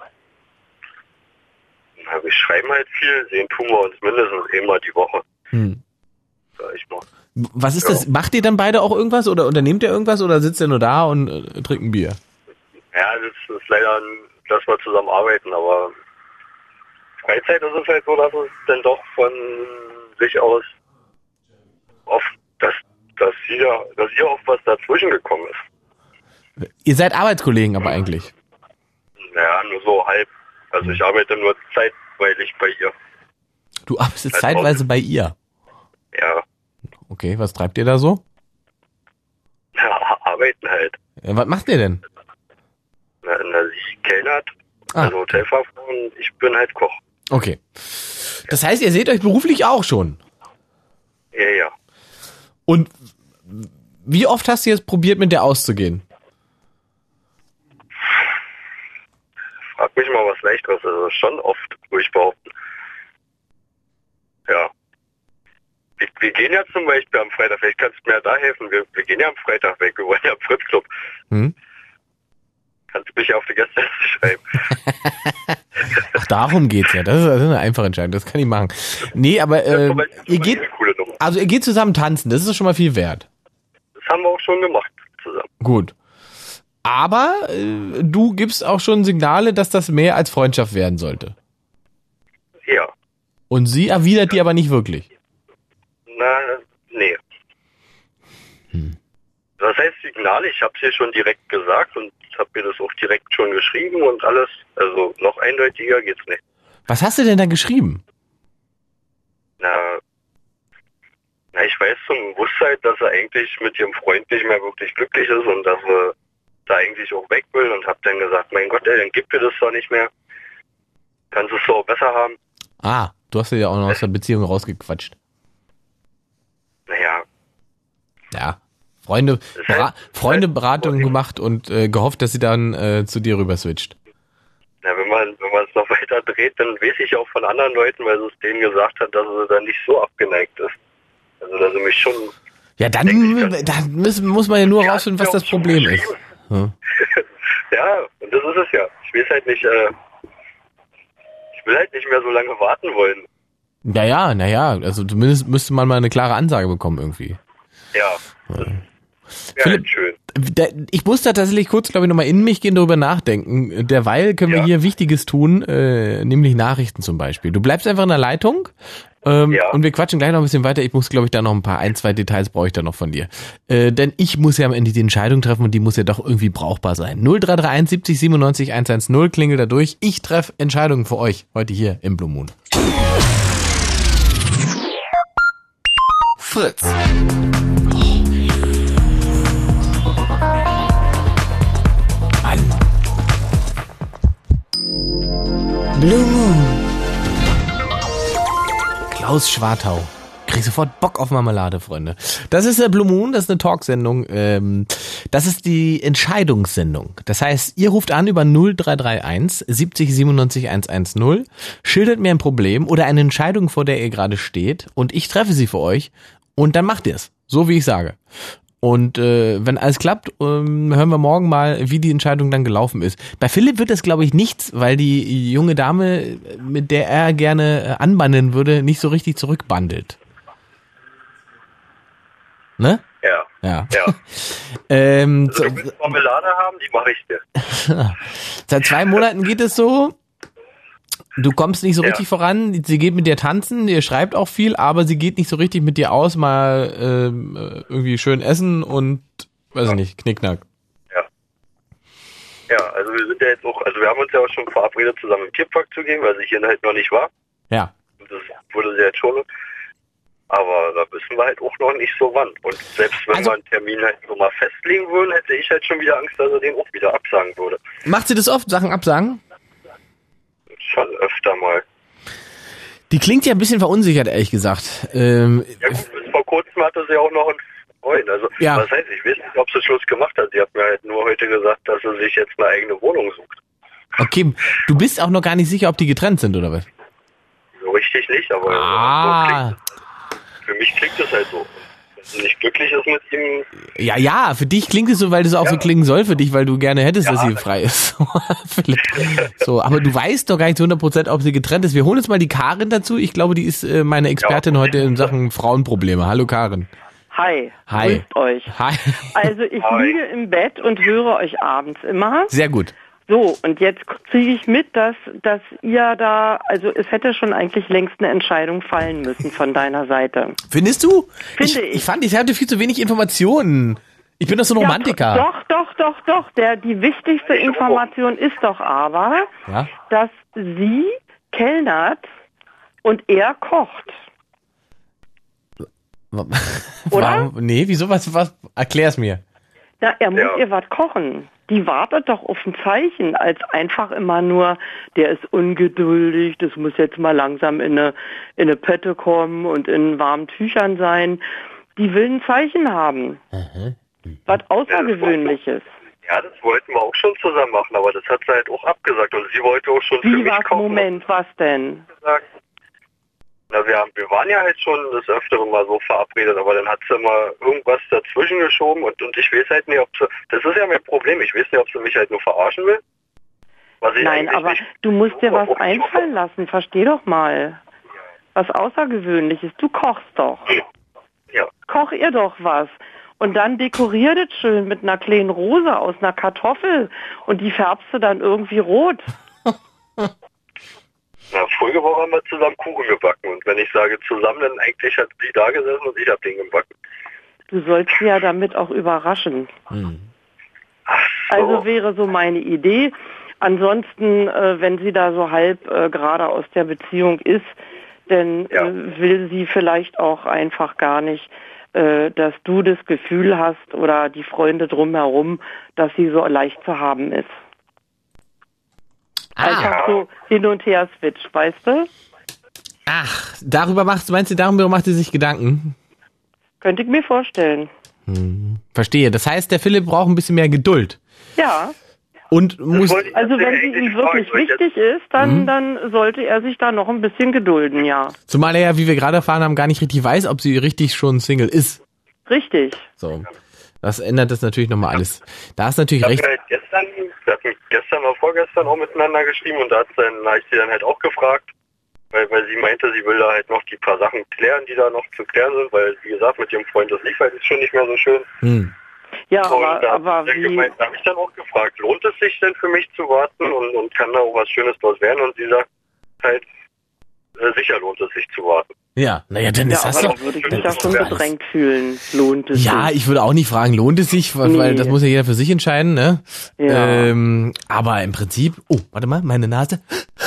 Na, wir schreiben halt viel, sehen tun wir uns mindestens einmal die Woche. Hm. Sag ich mal. Was ist Ja. das? Macht ihr dann beide auch irgendwas oder unternehmt ihr irgendwas oder sitzt ihr nur da und äh, trinkt ein Bier? Ja, das ist leider, dass wir zusammen arbeiten, aber Freizeit ist es halt so, dass es dann doch von sich aus oft, dass, dass ihr, dass ihr oft was dazwischen gekommen ist. Ihr seid Arbeitskollegen aber eigentlich. Naja, nur so halb. Also ich arbeite nur zeitweilig bei ihr. Du arbeitest Als zeitweise bei ihr. Ja, Okay, was treibt ihr da so? ja arbeiten halt. Ja, was macht ihr denn? Na, na, sie kellnert, Ah. also Hotelfachfrau und ich bin halt Koch. Okay. Das heißt, ihr seht euch beruflich auch schon. Ja, ja. Und wie oft hast du jetzt probiert, mit der auszugehen? Frag mich mal was Leichteres, also schon oft, würde ich behaupten. Ja. Wir, wir gehen ja zum Beispiel am Freitag, vielleicht kannst du mir da helfen, wir, wir gehen ja am Freitag weg, wir wollen ja am Fritz-Club. Hm? Kannst du mich ja auf die Gästeliste schreiben. Ach, darum geht's ja. Das ist, das ist eine einfache Entscheidung. Das kann ich machen. Nee, aber äh, Das ist ihr zum geht, Beispiel eine coole Nummer. also ihr geht zusammen tanzen. Das ist schon mal viel wert. Das haben wir auch schon gemacht zusammen. Gut. Aber äh, du gibst auch schon Signale, dass das mehr als Freundschaft werden sollte. Ja. Und sie erwidert die aber nicht wirklich. Na, nee. Hm. Das heißt Signale, ich habe es ihr schon direkt gesagt und habe mir das auch direkt schon geschrieben und alles. Also noch eindeutiger geht's nicht. Was hast du denn da geschrieben? Na, na, ich weiß zum Bewusstsein, dass er eigentlich mit ihrem Freund nicht mehr wirklich glücklich ist und dass er da eigentlich auch weg will und habe dann gesagt, mein Gott, ey, dann gibt dir das doch nicht mehr. Kannst du es so besser haben. Ah, du hast ja auch noch aus der Beziehung rausgequatscht. Naja. Ja. Freunde, Bera- halt, Freundeberatung halt, gemacht und äh, gehofft, dass sie dann äh, zu dir rüber switcht. Ja, wenn man wenn man es noch weiter dreht, dann weiß ich auch von anderen Leuten, weil sie es denen gesagt hat, dass sie dann nicht so abgeneigt ist. Also dass sie mich schon... Ja, dann, ich, dann muss, muss man ja nur ja, rausfinden, was das Problem ist. Hm. Ja, und das ist es ja. Ich weiß halt nicht, äh, ich will halt nicht mehr so lange warten wollen. Naja, naja, also zumindest müsste man mal eine klare Ansage bekommen irgendwie. Ja. ja. Ja, Philipp, schön. Da, ich muss da tatsächlich kurz, glaube ich, nochmal in mich gehen, darüber nachdenken. Derweil können wir ja. hier Wichtiges tun, äh, nämlich Nachrichten zum Beispiel. Du bleibst einfach in der Leitung ähm, ja. und wir quatschen gleich noch ein bisschen weiter. Ich muss, glaube ich, da noch ein paar, ein, zwei Details brauche ich da noch von dir. Äh, denn ich muss ja am Ende die Entscheidung treffen und die muss ja doch irgendwie brauchbar sein. null drei drei eins siebzig siebenundneunzig hundertzehn klingelt da durch. Ich treffe Entscheidungen für euch heute hier im Blue Moon. Fritz. Blue Moon. Klaus Schwartau. Krieg sofort Bock auf Marmelade, Freunde. Das ist der Blue Moon, das ist eine Talksendung. Ähm, das ist die Entscheidungssendung. Das heißt, ihr ruft an über null drei drei eins siebzig siebenundneunzig hundertzehn, schildert mir ein Problem oder eine Entscheidung, vor der ihr gerade steht und ich treffe sie für euch und dann macht ihr es. So wie ich sage. Und äh, wenn alles klappt, ähm, hören wir morgen mal, wie die Entscheidung dann gelaufen ist. Bei Philipp wird das, glaube ich, nichts, weil die junge Dame, mit der er gerne äh, anbandeln würde, nicht so richtig zurückbandelt. Ne? Ja. Ja. ja. ähm, also, du willst Marmelade haben, die mache ich dir. Seit zwei Monaten geht es so. Du kommst nicht so richtig ja. voran, sie geht mit dir tanzen, ihr schreibt auch viel, aber sie geht nicht so richtig mit dir aus, mal ähm, irgendwie schön essen und, weiß ich ja. nicht, Knickknack. Ja. Ja, also wir sind ja jetzt auch, also wir haben uns ja auch schon verabredet, zusammen im Tierpark zu gehen, weil sie hier halt noch nicht war. Ja. Und das wurde sie jetzt schon. Aber da wissen wir halt auch noch nicht so wann. Und selbst wenn also, wir einen Termin halt so mal festlegen würden, hätte ich halt schon wieder Angst, dass er den auch wieder absagen würde. Macht sie das oft, Sachen absagen? Schon öfter mal. Die klingt ja ein bisschen verunsichert, ehrlich gesagt. Ähm, ja gut, bis vor kurzem hatte sie auch noch einen Freund. Also, ja. was heißt, ich weiß nicht, ob sie Schluss gemacht hat. Sie hat mir halt nur heute gesagt, dass sie sich jetzt eine eigene Wohnung sucht. Okay, du bist auch noch gar nicht sicher, ob die getrennt sind, oder was? So richtig nicht, aber ah. so für mich klingt es halt so. Wenn sie nicht glücklich ist mit ihm... Ja, ja, für dich klingt es so, weil das auch ja. so klingen soll für dich, weil du gerne hättest, ja, dass sie frei ist. So, aber du weißt doch gar nicht zu hundert Prozent, ob sie getrennt ist. Wir holen jetzt mal die Karin dazu. Ich glaube, die ist äh, meine Expertin ja. heute in Sachen Frauenprobleme. Hallo Karin. Hi. Hi. Grüßt euch. Hi. Also ich Hi. liege im Bett und höre euch abends immer. Sehr gut. So, und jetzt kriege ich mit, dass, dass ihr da, also es hätte schon eigentlich längst eine Entscheidung fallen müssen von deiner Seite. Findest du? Finde ich, ich. Ich fand, ich hatte viel zu wenig Informationen. Ich bin doch so ein ja, Romantiker. Doch, doch, doch, doch. Der, die wichtigste Information ist doch aber, ja? dass sie kellnert und er kocht. Oder? Oder? Nee, wieso? Was, was? Erklär's mir. Na, er muss Ja. ihr was kochen. Die wartet doch auf ein Zeichen, als einfach immer nur, der ist ungeduldig, das muss jetzt mal langsam in eine, in eine Pette kommen und in warmen Tüchern sein. Die will ein Zeichen haben. Mhm. Was Außergewöhnliches. Ja, das wollten wir auch schon zusammen machen, aber das hat sie halt auch abgesagt. Und sie wollte auch schon für Wie mich was? kochen. Moment, was denn? Gesagt. Na, wir, haben, wir waren ja halt schon das Öfteren mal so verabredet, aber dann hat sie immer irgendwas dazwischen geschoben und, und ich weiß halt nicht, ob sie, das ist ja mein Problem, ich weiß nicht, ob sie mich halt nur verarschen will. Was ich Nein, aber nicht, du musst dir was einfallen lassen, versteh doch mal. Was Außergewöhnliches, du kochst doch. Ja. Koch ihr doch was. Und dann dekorier das schön mit einer kleinen Rose aus einer Kartoffel und die färbst du dann irgendwie rot. Na, vorige Woche haben wir zusammen Kuchen gebacken und wenn ich sage zusammen, dann eigentlich hat sie da gesessen und ich hab den gebacken. Du sollst sie ja damit auch überraschen. Hm. Ach so. Also wäre so meine Idee. Ansonsten, äh, wenn sie da so halb äh, gerade aus der Beziehung ist, Denn Ja. äh, will sie vielleicht auch einfach gar nicht, äh, dass du das Gefühl hast oder die Freunde drumherum, dass sie so leicht zu haben ist. Einfach so hin und her switch, weißt du? Ach, darüber machst du, meinst du, darüber macht sie sich Gedanken? Könnte ich mir vorstellen. Hm, verstehe. Das heißt, der Philipp braucht ein bisschen mehr Geduld. Ja. Und muss. wollte ich Also wenn sie eigentlich ihm wirklich fragen, weil ich wichtig ist, dann, dann sollte er sich da noch ein bisschen gedulden, ja. Zumal er ja, wie wir gerade erfahren haben, gar nicht richtig weiß, ob sie richtig schon Single ist. Richtig. So. Das ändert das natürlich nochmal alles. Da hast du natürlich Wir recht. hatten halt gestern, wir hatten gestern oder vorgestern auch miteinander geschrieben und da hat dann, da hab ich sie dann halt auch gefragt, weil, weil sie meinte, sie will da halt noch die paar Sachen klären, die da noch zu klären sind, weil, wie gesagt, mit ihrem Freund das lief halt jetzt schon nicht mehr so schön. Hm. Ja, Und aber, da, aber dann wie... gemeint, da habe ich dann auch gefragt, lohnt es sich denn für mich zu warten und, und kann da auch was Schönes draus werden? Und sie sagt halt, äh, sicher lohnt es sich zu warten. Ja, naja, dann Ja, ist das aber doch. da würde ich mich das ja ist schon doch bedrängt fühlen. Lohnt es Ja, sich? ich würde auch nicht fragen, lohnt es sich, weil, Nee. weil das muss ja jeder für sich entscheiden, ne? Ja. Ähm, aber im Prinzip, oh, warte mal, meine Nase.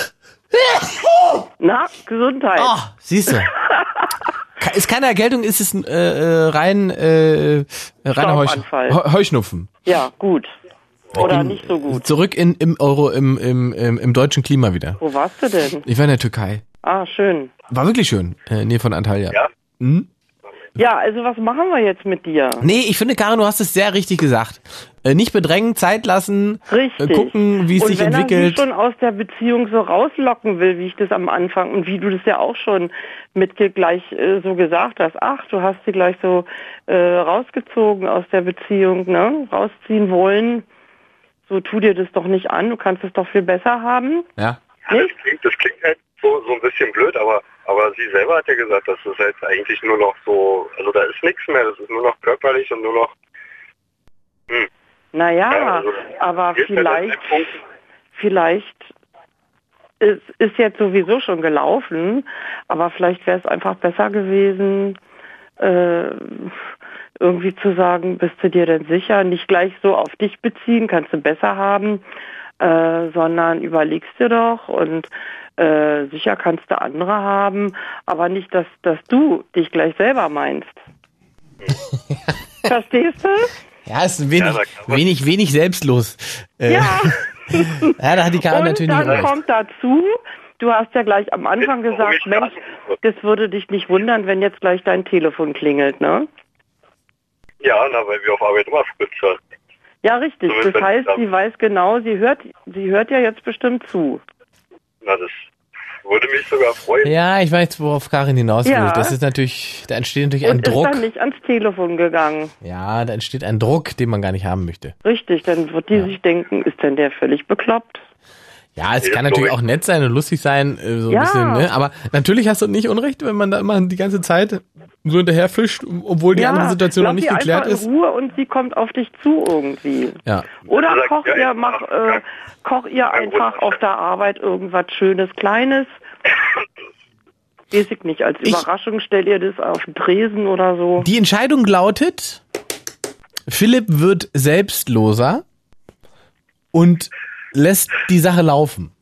Na, Gesundheit. Oh, siehst du. Ke- Ist keine Erkältung, ist es äh, äh, rein äh, reiner Heusch Staubanfall. Heu- Heuschnupfen. Ja, gut. Oder In- nicht so gut. Zurück in im Euro im im im, im deutschen Klima wieder. Wo warst du denn? Ich war in der Türkei. Ah, schön. War wirklich schön. Äh, Nähe von Antalya. Ja? Hm? Ja, also was machen wir jetzt mit dir? Nee, ich finde, Karin, du hast es sehr richtig gesagt. Äh, nicht bedrängen, Zeit lassen, Richtig. äh, gucken, wie es und sich wenn entwickelt. er sie schon aus der Beziehung so rauslocken will, wie ich das am Anfang und wie du das ja auch schon mit dir gleich äh, so gesagt hast. Ach, du hast sie gleich so äh, rausgezogen aus der Beziehung, ne? Rausziehen wollen. So tu dir das doch nicht an. Du kannst es doch viel besser haben. Ja. Ja, das klingt, das klingt halt so, so ein bisschen blöd, aber, aber sie selber hat ja gesagt, dass das halt eigentlich nur noch so, also da ist nichts mehr, das ist nur noch körperlich und nur noch, hm. Naja, Ja, also, aber jetzt halt an vielleicht, dem Punkt, vielleicht ist, ist jetzt sowieso schon gelaufen, aber vielleicht wäre es einfach besser gewesen, äh, irgendwie zu sagen, bist du dir denn sicher? Nicht gleich so auf dich beziehen, kannst du besser haben, äh, sondern überlegst dir doch und äh, sicher kannst du andere haben, aber nicht, dass, dass du dich gleich selber meinst. Verstehst du? Ja, ist ein wenig, Ja, da kann man- wenig, wenig selbstlos. Äh, Ja. ja, da hat die Karin Und natürlich dann nicht recht. kommt dazu, du hast ja gleich am Anfang Warum gesagt, ich Mensch, das- das würde dich nicht wundern, wenn jetzt gleich dein Telefon klingelt, ne? ja, na, weil wir auf Arbeit immer Fritz hören. Ja, richtig. So, Das wenn- heißt, ja. sie weiß genau, sie hört, sie hört ja jetzt bestimmt zu. Na, das würde mich sogar freuen. Ja, ich weiß, worauf Karin hinaus will. Ja. Das ist natürlich, da entsteht natürlich ein Und ist Druck. dann nicht ans Telefon gegangen. Ja, da entsteht ein Druck, den man gar nicht haben möchte. Richtig, dann wird die sich denken, ist denn der völlig bekloppt? Ja, es Nee, kann das natürlich glaub auch ich. nett sein und lustig sein, äh, so ein Ja. bisschen, ne? Aber natürlich hast du nicht Unrecht, wenn man da immer die ganze Zeit so hinterher fischt, obwohl die andere Situation noch lass nicht sie geklärt einfach ist. in Ruhe und sie kommt auf dich zu irgendwie. Ja. Oder Sagt, koch ja, ihr, ich mach, mach äh, kein- koch ihr kein einfach Grund. auf der Arbeit irgendwas Schönes, Kleines. Weiß ich nicht, als Ich- Überraschung stell ihr das auf den Tresen oder so. Die Entscheidung lautet, Philipp wird selbstloser und lässt die Sache laufen.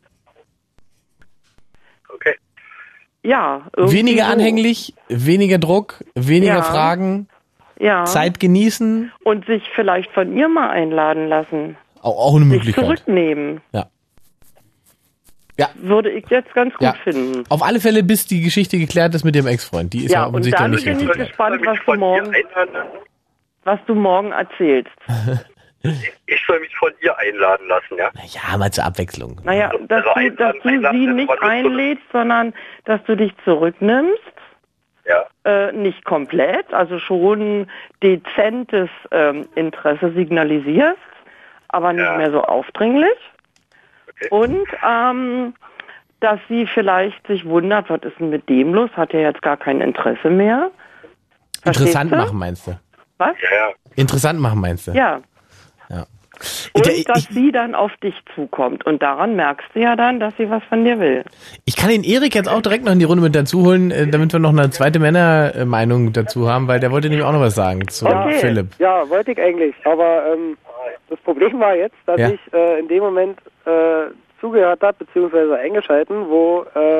Okay. Ja, irgendwie Weniger so. anhänglich, weniger Druck, weniger Ja. Fragen, Ja. Zeit genießen, Und sich vielleicht von ihr mal einladen lassen. auch, auch eine Sich Möglichkeit. zurücknehmen. Ja. Ja. Würde ich jetzt ganz gut Ja. finden. Auf alle Fälle, bis die Geschichte geklärt ist mit dem Ex-Freund. Die ist ja, Ja, und offensichtlich dann noch nicht bin richtig ich geklärt. gespannt, Soll mich was du von ihr morgen, einladen lassen? was du morgen erzählst. Ich soll mich von ihr einladen lassen, ja? Ja, mal zur Abwechslung. Naja, Also dass du, einladen- dass du einladen sie ist nicht aber nur so- einlädst, sondern dass du dich zurücknimmst. Ja. Äh, nicht komplett, also schon dezentes ähm, Interesse signalisierst, aber nicht Ja. mehr so aufdringlich. Okay. Und ähm, dass sie vielleicht sich wundert, was ist denn mit dem los? Hat er jetzt gar kein Interesse mehr? Verstehst Interessant du? machen, meinst du? Was? Ja, ja. Interessant machen, meinst du? Ja. Ja. Und Der- dass ich, sie dann auf dich zukommt. Und daran merkst du ja dann, dass sie was von dir will. ich kann den Erik jetzt auch direkt noch in die Runde mit dazu holen, äh, damit wir noch eine zweite Männermeinung dazu haben, weil der wollte nämlich auch noch was sagen zu Okay. Philipp. Ja, wollte ich eigentlich. Aber ähm, das Problem war jetzt, dass Ja. ich äh, in dem Moment äh, zugehört habe, beziehungsweise eingeschalten, wo äh,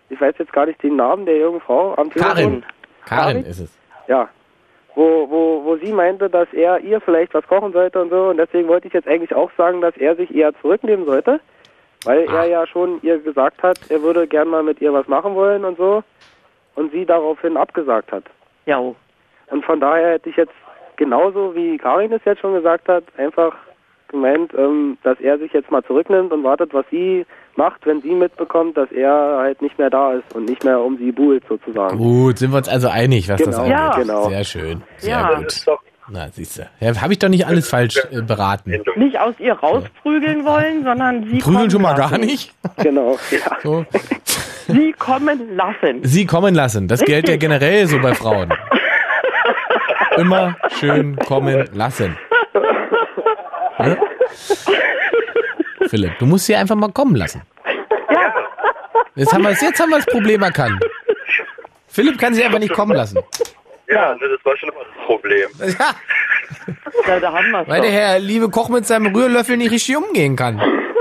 ich weiß jetzt gar nicht den Namen der jungen Frau am Telefon. Karin. Karin Karin? ist es. Ja. Wo, wo, wo sie meinte, dass er ihr vielleicht was kochen sollte und so. Und deswegen wollte ich jetzt eigentlich auch sagen, dass er sich eher zurücknehmen sollte. Weil Ah. er ja schon ihr gesagt hat, er würde gern mal mit ihr was machen wollen und so. Und sie daraufhin abgesagt hat. Ja. Und von daher hätte ich jetzt genauso wie Karin es jetzt schon gesagt hat, einfach gemeint, ähm, dass er sich jetzt mal zurücknimmt und wartet, was sie macht, wenn sie mitbekommt, dass er halt nicht mehr da ist und nicht mehr um sie buhlt sozusagen. Gut, sind wir uns also einig, was das Genau, angeht. ja. genau. Sehr schön, sehr Ja. Das gut. ist doch Na, siehst du. Ja, habe ich doch nicht alles falsch äh, beraten. Nicht aus ihr rausprügeln wollen, sondern sie Prügeln kommen schon mal lassen. gar nicht. Genau, ja. So. Sie kommen lassen. Sie kommen lassen. Das gilt ja Richtig. generell so bei Frauen. Immer schön kommen lassen. Ja? Philipp, du musst sie einfach mal kommen lassen. Jetzt haben wir jetzt haben wir das Problem erkannt. Philipp kann sie einfach nicht kommen lassen. Ja, ne, das war schon immer das Problem. Ja, Ja, da haben wir weil der es Herr liebe Koch mit seinem Rührlöffel nicht richtig umgehen kann.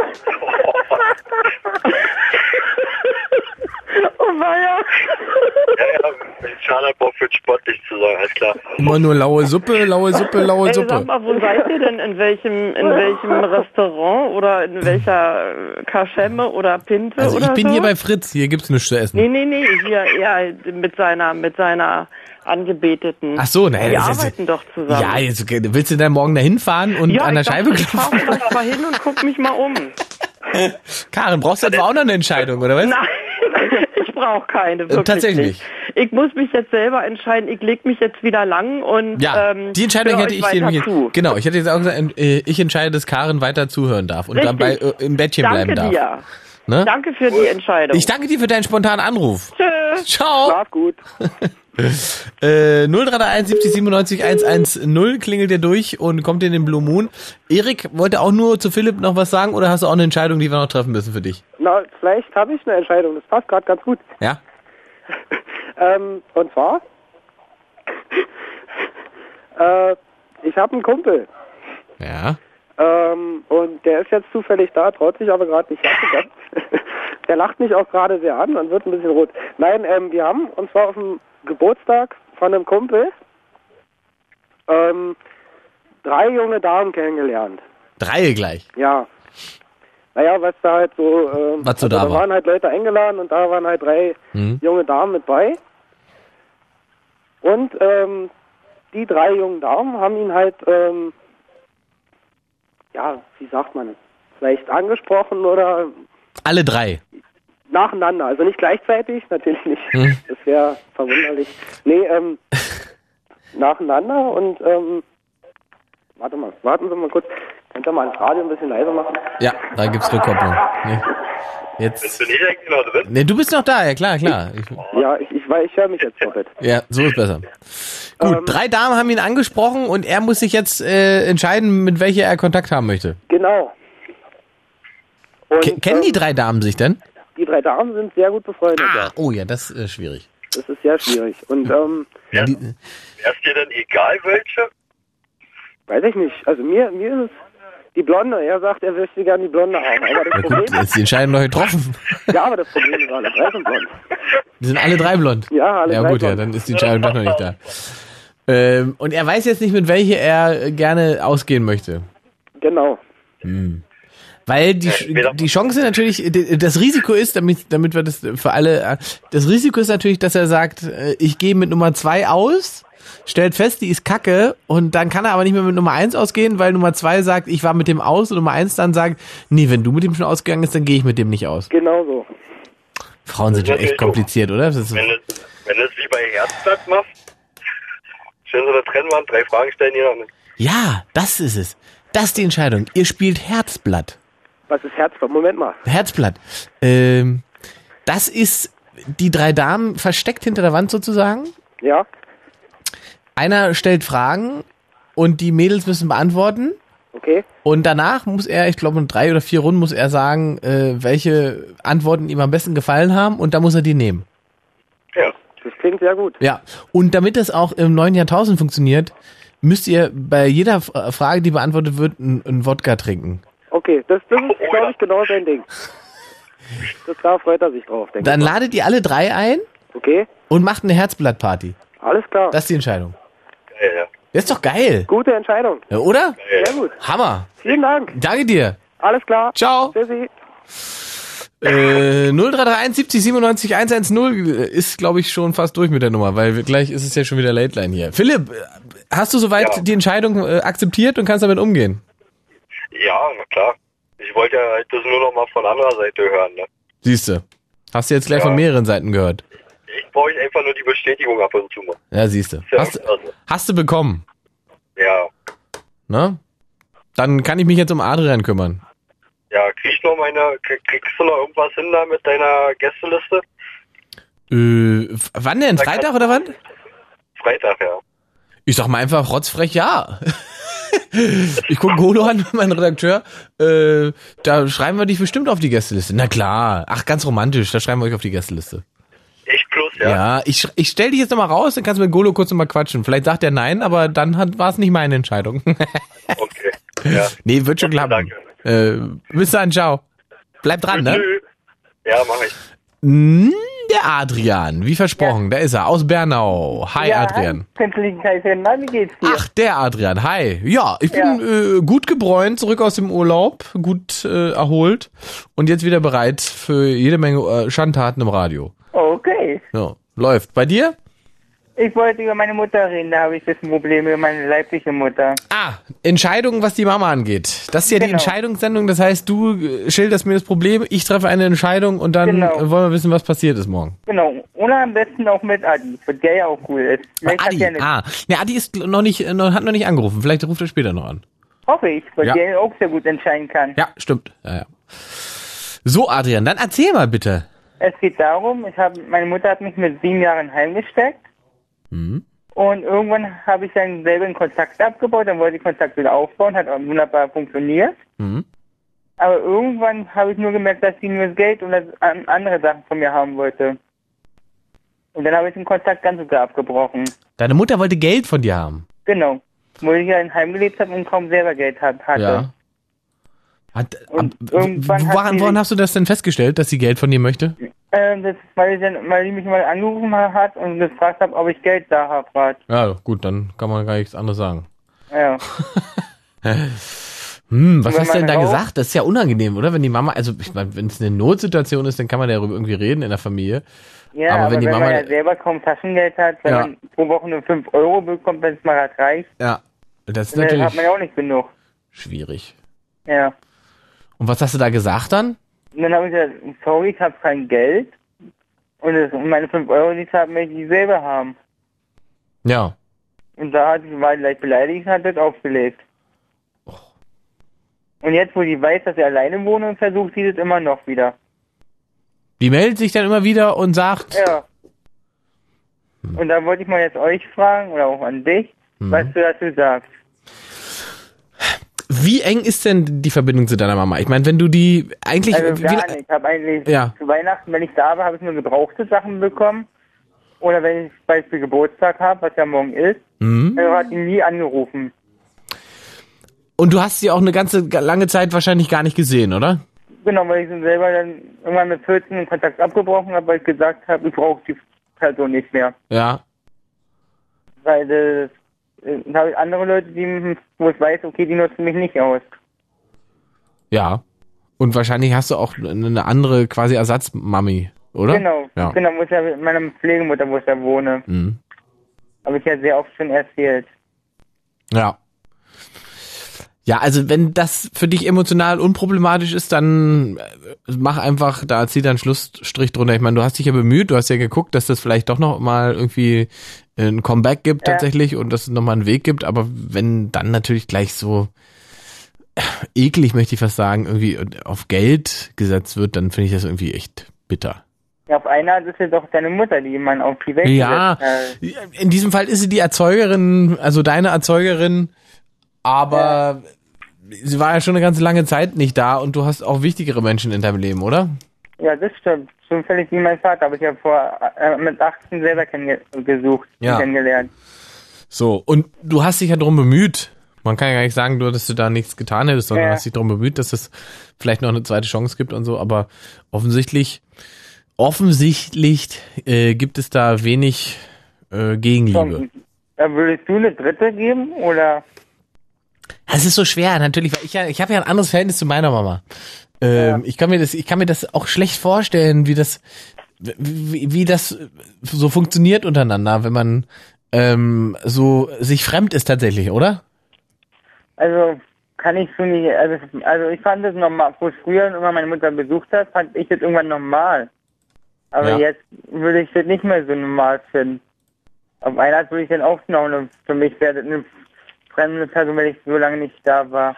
Oh weia. Ja, ja, Schade braucht für sportlich zu sein, alles klar. Immer nur laue Suppe, laue Suppe, laue Ey, sag Suppe. mal, wo seid ihr denn? In welchem, in welchem Restaurant oder in welcher äh, Kaschemme oder Pinte Also oder ich bin so? hier bei Fritz, hier gibt's nichts zu essen. Nee, nee, nee, hier, ja, mit seiner, mit seiner Angebeteten. Ach so, nein, Die das ist- arbeiten doch zusammen. Ja, jetzt willst du dann morgen dahin fahren und ja, an der ich Scheibe dachte, ich fahr klopfen? vielleicht mal hin und guck mich mal um. Karen, brauchst du etwa auch noch eine Entscheidung, oder was? Nein, ich brauche keine, wirklich Äh, tatsächlich nicht. Ich muss mich jetzt selber entscheiden, ich leg mich jetzt wieder lang und Ja, ähm, die Entscheidung höre hätte euch ich dir weiter nämlich. zu. Genau, ich hätte jetzt auch gesagt, äh, ich entscheide, dass Karen weiter zuhören darf und dabei äh, im Bettchen Danke bleiben darf. dir. Ne? Danke für die Entscheidung. Ich danke dir für deinen spontanen Anruf. Tschüss. Ciao. Schlaf gut. Äh, null drei drei eins siebzig siebenundneunzig hundertzehn klingelt ihr durch und kommt in den Blue Moon. Erik wollte auch nur zu Philipp noch was sagen oder hast du auch eine Entscheidung, die wir noch treffen müssen für dich? Na, vielleicht habe ich eine Entscheidung, das passt gerade ganz gut. Ja? Ähm, und zwar, äh, ich habe einen Kumpel. Ja. Ähm, und der ist jetzt zufällig da, traut sich aber gerade nicht herzukommen. Der lacht mich auch gerade sehr an und wird ein bisschen rot. Nein, ähm, wir haben, und zwar auf dem Geburtstag von einem Kumpel, ähm, drei junge Damen kennengelernt. Drei gleich. Ja. Naja, was da halt so, ähm, Was so also da da war. waren halt Leute eingeladen und da waren halt drei Mhm. junge Damen mit bei. Und ähm, die drei jungen Damen haben ihn halt, ähm, ja, wie sagt man es, vielleicht angesprochen oder Alle drei. nacheinander, also nicht gleichzeitig, natürlich nicht, Hm. das wäre verwunderlich. Nee, ähm, nacheinander und, ähm, warte mal, warten Sie mal kurz, könnt ihr mal das Radio ein bisschen leiser machen? Ja, da gibt's Rückkopplung. Nee. Jetzt Jetzt. bin ich eigentlich noch drin. Nee, du bist noch da, ja klar, klar. Ich, Ja, ich, ich, weil ich höre mich jetzt doppelt. ja, so ist besser. Gut, Ähm, drei Damen haben ihn angesprochen und er muss sich jetzt äh, entscheiden, mit welcher er Kontakt haben möchte. Genau. Und, Ke kennen die ähm, drei Damen sich denn? Die drei Damen sind sehr gut befreundet. Ah, Ja. oh ja, das ist äh, schwierig. Das ist sehr schwierig. Und ähm, Ja, die, Wäre es dir denn egal, welche? weiß ich nicht. Also mir, mir ist es die Blonde. Er sagt, er möchte gerne die Blonde haben. Aber das ja, Problem gut, ist die Entscheidung noch getroffen. ja, aber das Problem ist, alle drei sind blond. Die sind alle drei blond. Ja, alle Ja drei gut, ja, blond. dann ist die Entscheidung doch noch nicht da. Ähm, und er weiß jetzt nicht, mit welcher er gerne ausgehen möchte. Genau. Weil die, die Chance natürlich, das Risiko ist, damit, damit wir das für alle, das Risiko ist natürlich, dass er sagt, äh, ich gehe mit Nummer zwei aus, stellt fest, die ist kacke und dann kann er aber nicht mehr mit Nummer eins ausgehen, weil Nummer zwei sagt, ich war mit dem aus und Nummer eins dann sagt, nee, wenn du mit dem schon ausgegangen bist, dann gehe ich mit dem nicht aus. Genau so. Frauen sind ja echt kompliziert, oder? Das ist, Wenn du wenn es wie bei Herzblatt machst, stellen so eine Trennwand, drei Fragen stellen, jeder mit. ja, das ist es. Das ist die Entscheidung. Ihr spielt Herzblatt. Was ist Herzblatt? Moment mal. Herzblatt. Ähm, das ist die drei Damen versteckt hinter der Wand sozusagen. Ja. Einer stellt Fragen und die Mädels müssen beantworten. Okay. Und danach muss er, ich glaube in drei oder vier Runden muss er sagen, äh, welche Antworten ihm am besten gefallen haben und da muss er die nehmen. Ja. Das klingt sehr gut. Ja. Und damit das auch im neuen Jahrtausend funktioniert, müsst ihr bei jeder F- Frage, die beantwortet wird, einen Wodka trinken. Okay, das, das ist, glaube ich, genau sein Ding. Das, da freut er sich drauf, denke Dann ich. ladet ihr alle drei ein Okay, und macht eine Herzblattparty. alles klar. Das ist die Entscheidung. Ja, ja. Das ist doch geil, Gute Entscheidung. ja, oder? Sehr gut. Hammer. Vielen Dank. Danke dir. Alles klar. Ciao. Tschüssi. Äh, null drei drei eins siebzig siebenundneunzig hundertzehn ist, glaube ich, schon fast durch mit der Nummer, weil wir, gleich ist es ja schon wieder Late Line hier. Philipp, hast du soweit Ja. die Entscheidung äh, akzeptiert und kannst damit umgehen? Ja, na klar. Ich wollte ja halt das nur noch mal von anderer Seite hören, ne? Siehste. Hast du jetzt gleich Ja. von mehreren Seiten gehört? Ich brauche einfach nur die Bestätigung ab und zu mal. Ja, siehste. Ja, Hast, also. hast du bekommen, Ja. ne? Dann kann ich mich jetzt um Adrian kümmern. Ja, kriegst du noch meine, krieg- kriegst du noch irgendwas hin da mit deiner Gästeliste? Äh, f- wann denn? Freitag oder wann? Freitag, ja. Ich sag mal einfach rotzfrech ja. Ich guck Golo an, mein Redakteur. Äh, da schreiben wir dich bestimmt auf die Gästeliste. Na klar. Ach, ganz romantisch. Da schreiben wir euch auf die Gästeliste. Echt plus, ja? Ja, ich, ich stell dich jetzt nochmal raus, dann kannst du mit Golo kurz nochmal quatschen. Vielleicht sagt er nein, aber dann hat, war es nicht meine Entscheidung. Okay. Ja. Nee, wird schon klappen. Danke. Äh, bis dann, ciao. Bleib dran, ne? Tschüss. Ja, mach ich. Mm, Der Adrian, wie versprochen, da ist er, aus Bernau. Hi, Ja, Adrian. Künstlichen Kaiserin, na, wie geht's dir? Ach, der Adrian, hi. Ja, ich bin Ja. Äh, gut gebräunt, zurück aus dem Urlaub, gut äh, erholt und jetzt wieder bereit für jede Menge äh, Schandtaten im Radio. Okay. Ja, läuft. Bei dir? Ich wollte über meine Mutter reden, da habe ich das Problem über meine leibliche Mutter. Ah, Entscheidungen, was die Mama angeht. Das ist ja die Genau. Entscheidungssendung, das heißt, du äh, schilderst mir das Problem, ich treffe eine Entscheidung und dann Genau. äh, wollen wir wissen, was passiert ist morgen. Genau. Oder am besten auch mit Adi, weil der ja auch cool ist. Vielleicht hat Adi, der eine, ah. Ja, Adi ist noch nicht, äh, noch, hat noch nicht angerufen, vielleicht ruft er später noch an. hoffe ich, weil Ja. der auch sehr gut entscheiden kann. Ja, stimmt. Ja, ja. So, Adrian, dann erzähl mal bitte. Es geht darum, ich habe, meine Mutter hat mich mit sieben Jahren heimgesteckt. Mhm. Und irgendwann habe ich dann selber einen Kontakt abgebaut, dann wollte ich Kontakt wieder aufbauen, hat auch wunderbar funktioniert. Mhm. Aber irgendwann habe ich nur gemerkt, dass sie nur das Geld und das an- andere Sachen von mir haben wollte. Und dann habe ich den Kontakt ganz sogar abgebrochen. Deine Mutter wollte Geld von dir haben. Genau. Wo ich ja in Heim gelebt habe und kaum selber Geld hat, hatte. Ja. Hat, Und ab, irgendwann hat woran, sie woran sich- hast du das denn festgestellt, dass sie Geld von dir möchte? Ähm, das ist, weil, ich dann, weil die mich mal angerufen hat und gefragt habe, ob ich Geld da habe. grad. Ja, gut, dann kann man gar nichts anderes sagen. Ja. Hm, was Wenn hast du denn man da raucht- gesagt? Das ist ja unangenehm, oder? Wenn die Mama, also ich meine, wenn es eine Notsituation ist, dann kann man darüber irgendwie reden in der Familie. Ja, Aber aber, wenn die wenn Mama- man ja selber kaum Taschengeld hat, wenn Ja. man pro Woche nur fünf Euro bekommt, wenn es mal grad reicht, Ja, das ist dann natürlich hat man ja auch nicht genug. schwierig. Ja. Und was hast du da gesagt dann? Und dann habe ich gesagt, sorry, ich habe kein Geld. Und, das, und meine fünf Euro, die ich habe, möchte ich selber haben. Ja. Und da hat sie, war die leicht beleidigt und hat das aufgelegt. Und jetzt, wo die weiß, dass sie alleine wohnt, und versucht sie das immer noch wieder. Die meldet sich dann immer wieder und sagt, Ja. Und da wollte ich mal jetzt euch fragen, oder auch an dich, Mhm. was du dazu sagst. wie eng ist denn die Verbindung zu deiner Mama? Ich meine, wenn du die eigentlich... Also wie, gar nicht. Ich habe eigentlich Ja. zu Weihnachten, wenn ich da war, habe ich nur gebrauchte Sachen bekommen. Oder wenn ich zum Beispiel Geburtstag habe, was ja morgen ist, Mhm. dann hat die nie angerufen. Und du hast sie auch eine ganze lange Zeit wahrscheinlich gar nicht gesehen, oder? Genau, weil ich so selber dann irgendwann mit vierzehn den Kontakt abgebrochen habe, weil ich gesagt habe, ich brauche die Person nicht mehr. Ja. Weil das, äh, dann habe ich andere Leute, die, wo ich weiß, okay, die nutzen mich nicht aus. Ja. Und wahrscheinlich hast du auch eine andere quasi Ersatzmami, oder? Genau, Ja. genau, wo ich ja mit meiner Pflegemutter, wo ich da wohne. Mhm. Habe ich ja sehr oft schon erzählt. Ja. Ja, also wenn das für dich emotional unproblematisch ist, dann äh, mach einfach, da zieh dann Schlussstrich drunter. Ich meine, du hast dich ja bemüht, du hast ja geguckt, dass das vielleicht doch noch mal irgendwie ein Comeback gibt Ja. tatsächlich und dass es nochmal einen Weg gibt, aber wenn dann natürlich gleich so äh, eklig, möchte ich fast sagen, irgendwie auf Geld gesetzt wird, dann finde ich das irgendwie echt bitter. Ja, auf eine Art ist es doch deine Mutter, die man auf die Welt Ja, gesetzt hat. in diesem Fall ist sie die Erzeugerin, also deine Erzeugerin, aber sie war ja schon eine ganz lange Zeit nicht da und du hast auch wichtigere Menschen in deinem Leben, oder? Ja, das stimmt. Zufällig wie mein Vater, habe ich ja vor äh, mit achtzehn selber kennenge- gesucht, Ja. kennengelernt. So, und du hast dich ja darum bemüht, Man kann ja gar nicht sagen, du, dass du da nichts getan hättest, sondern Ja. hast dich darum bemüht, dass es vielleicht noch eine zweite Chance gibt und so, aber offensichtlich, offensichtlich äh, gibt es da wenig äh, Gegenliebe. Dann würdest du eine dritte geben, oder? Es ist so schwer, natürlich, weil ich ja, ich habe ja ein anderes Verhältnis zu meiner Mama. Ähm, ich kann mir das, ich kann mir das auch schlecht vorstellen, wie das, wie, wie das so funktioniert untereinander, wenn man ähm, so sich fremd ist tatsächlich, oder? Also, kann ich so nicht, also, also ich fand das normal, wo früher immer meine Mutter besucht hat, fand ich das irgendwann normal. Aber Ja. jetzt würde ich das nicht mehr so normal finden. Auf eine Art würde ich dann auch noch, eine, für mich wäre das eine fremde Person, wenn ich so lange nicht da war.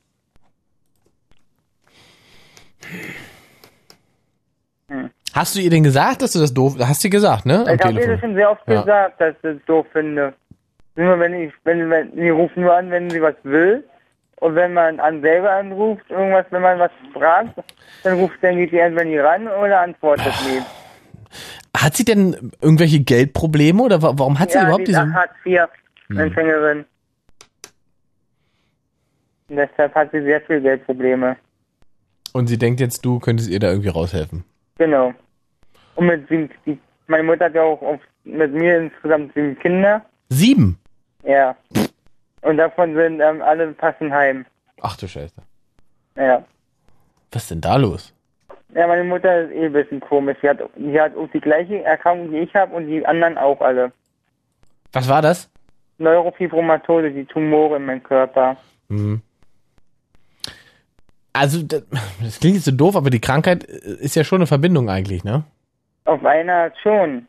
Hast du ihr denn gesagt, dass du das doof, hast du gesagt, ne? Am Ich habe ihr das Telefon. schon sehr oft Ja. gesagt, dass ich das doof finde. Nur wenn ich, wenn, wenn, sie ruft nur an, wenn sie was will. Und wenn man an selber anruft, irgendwas, wenn man was fragt, dann ruft, dann geht sie entweder nie ran oder antwortet nie. Hat sie denn irgendwelche Geldprobleme oder wa- warum hat sie Ja, überhaupt die ist diese? Hartz vier Empfängerin. Und deshalb hat sie sehr viele Geldprobleme. Und sie denkt jetzt, du könntest ihr da irgendwie raushelfen. Genau. Und mit sieben, die, meine Mutter hat ja auch auf, mit mir insgesamt sieben Kinder. Sieben? Ja. Und davon sind ähm, alle passen heim. Ach du Scheiße. Ja. Was ist denn da los? Ja, meine Mutter ist eh ein bisschen komisch. Sie hat, sie hat auch die gleiche Erkrankung, die ich habe und die anderen auch alle. Was war das? Neurofibromatose, die Tumore in meinem Körper. Mhm. Also, das, das klingt jetzt so doof, aber die Krankheit ist ja schon eine Verbindung eigentlich, ne? Auf einer Art schon.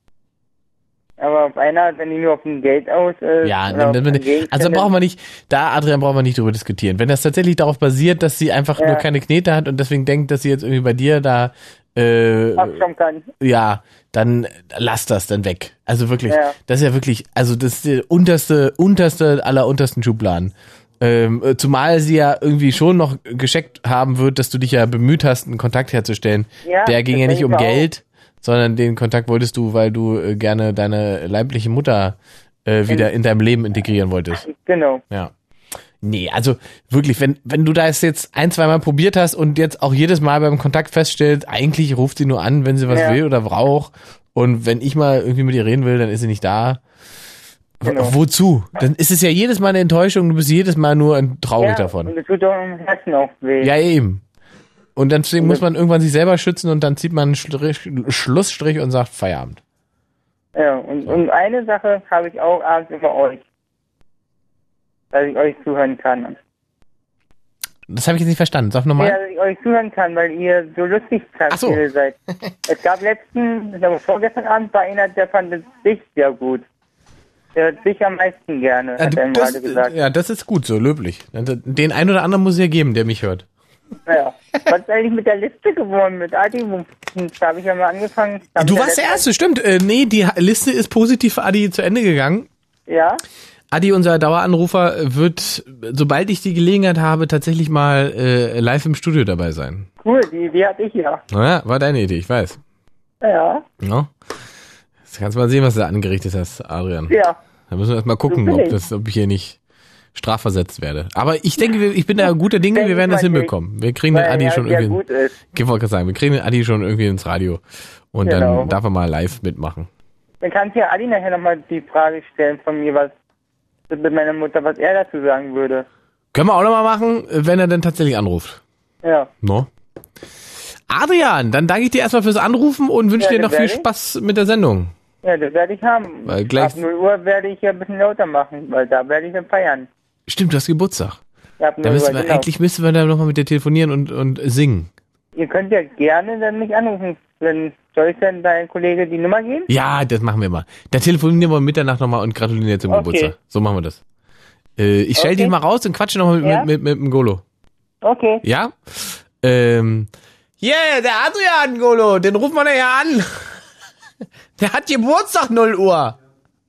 Aber auf einer Art, wenn die nur auf dem Geld aus ist. Ja, oder auf dann, den dann, Gegenständen. also brauchen wir nicht, da Adrian brauchen wir nicht drüber diskutieren. Wenn das tatsächlich darauf basiert, dass sie einfach Ja. nur keine Knete hat und deswegen denkt, dass sie jetzt irgendwie bei dir da, äh, Abschauen kann. ja, dann lass das dann weg. Also wirklich, Ja. das ist ja wirklich, also das ist die unterste, unterste aller untersten Schubladen. Ähm, äh, zumal sie ja irgendwie schon noch gescheckt haben wird, dass du dich ja bemüht hast, einen Kontakt herzustellen. Ja, Der ging das ja nicht denke um ich auch. Geld, sondern den Kontakt wolltest du, weil du äh, gerne deine leibliche Mutter äh, wieder in deinem Leben integrieren wolltest. Genau. Ja. Nee, also wirklich, wenn, wenn du das jetzt ein, zwei Mal probiert hast und jetzt auch jedes Mal beim Kontakt feststellst, eigentlich ruft sie nur an, wenn sie was Ja. will oder braucht. Und wenn ich mal irgendwie mit ihr reden will, dann ist sie nicht da. W- Genau. Wozu? Dann ist es ja jedes Mal eine Enttäuschung, du bist jedes Mal nur traurig Ja, davon. und es tut doch im Herzen auch weh. Ja, eben. Und dann deswegen muss man irgendwann sich selber schützen und dann zieht man einen Strich, Schlussstrich und sagt Feierabend. Ja, und, und eine Sache habe ich auch Angst über euch. Dass ich euch zuhören kann. Das habe ich jetzt nicht verstanden. Sag Ja, nochmal. dass ich euch zuhören kann, weil ihr so lustig Ach so. viele seid. Es gab letzten, ich glaube vorgestern Abend war einer, der fand es dich sehr gut. Der hört dich am meisten gerne, Ja, hat er ihm das, gerade gesagt. ja, das ist gut, so löblich. Den einen oder anderen muss es ja geben, der mich hört. Ja. Was ist eigentlich mit der Liste geworden, mit Adi? Da habe ich ja mal angefangen. Da Du mit warst der letzten- Erste, stimmt. Äh, nee, die Ha- Liste ist positiv für Adi zu Ende gegangen. Ja? Adi, unser Daueranrufer, wird, sobald ich die Gelegenheit habe, tatsächlich mal äh, live im Studio dabei sein. Cool, die Idee hatte ich ja. Naja, war deine Idee, ich weiß. Ja. Ja. Jetzt kannst du mal sehen, was du da angerichtet hast, Adrian. Ja. Da müssen wir erst mal gucken, So bin ob, ich. das, ob ich hier nicht strafversetzt werde. Aber ich denke, wir- ich bin da guter Dinge, Denk wir werden ich das mal nicht. hinbekommen. Wir kriegen den Weil Adi er schon sehr irgendwie, gut ist. ich wollte gerade sagen, wir kriegen den Adi schon irgendwie ins Radio. Und Genau. dann darf er mal live mitmachen. Dann kannst du ja Adi nachher nochmal die Frage stellen von mir, was mit meiner Mutter, was er dazu sagen würde. Können wir auch nochmal machen, wenn er denn tatsächlich anruft. Ja. No? Adrian, dann danke ich dir erstmal fürs Anrufen und wünsche Ja, dir noch das viel werde ich. Spaß mit der Sendung. Ja, das werde ich haben. Weil gleich- Ab null Uhr werde ich ja ein bisschen lauter machen, weil da werde ich dann feiern. Stimmt, du hast Geburtstag. Ja, ab Da null müssen Uhr, wir, genau. eigentlich müssen wir da nochmal mit dir telefonieren und, und singen. Ihr könnt ja gerne dann mich anrufen. Wenn, soll ich dann deinem Kollege die Nummer geben? Ja, das machen wir mal. Da telefonieren wir um Mitternacht nochmal und gratulieren dir zum Okay. Geburtstag. So machen wir das. Äh, ich stell Okay. dich mal raus und quatsche nochmal mit, Ja. mit, mit, mit dem Golo. Okay. Ja? Ähm, yeah, der Adrian Golo, den rufen wir nachher an. Der hat Geburtstag null Uhr.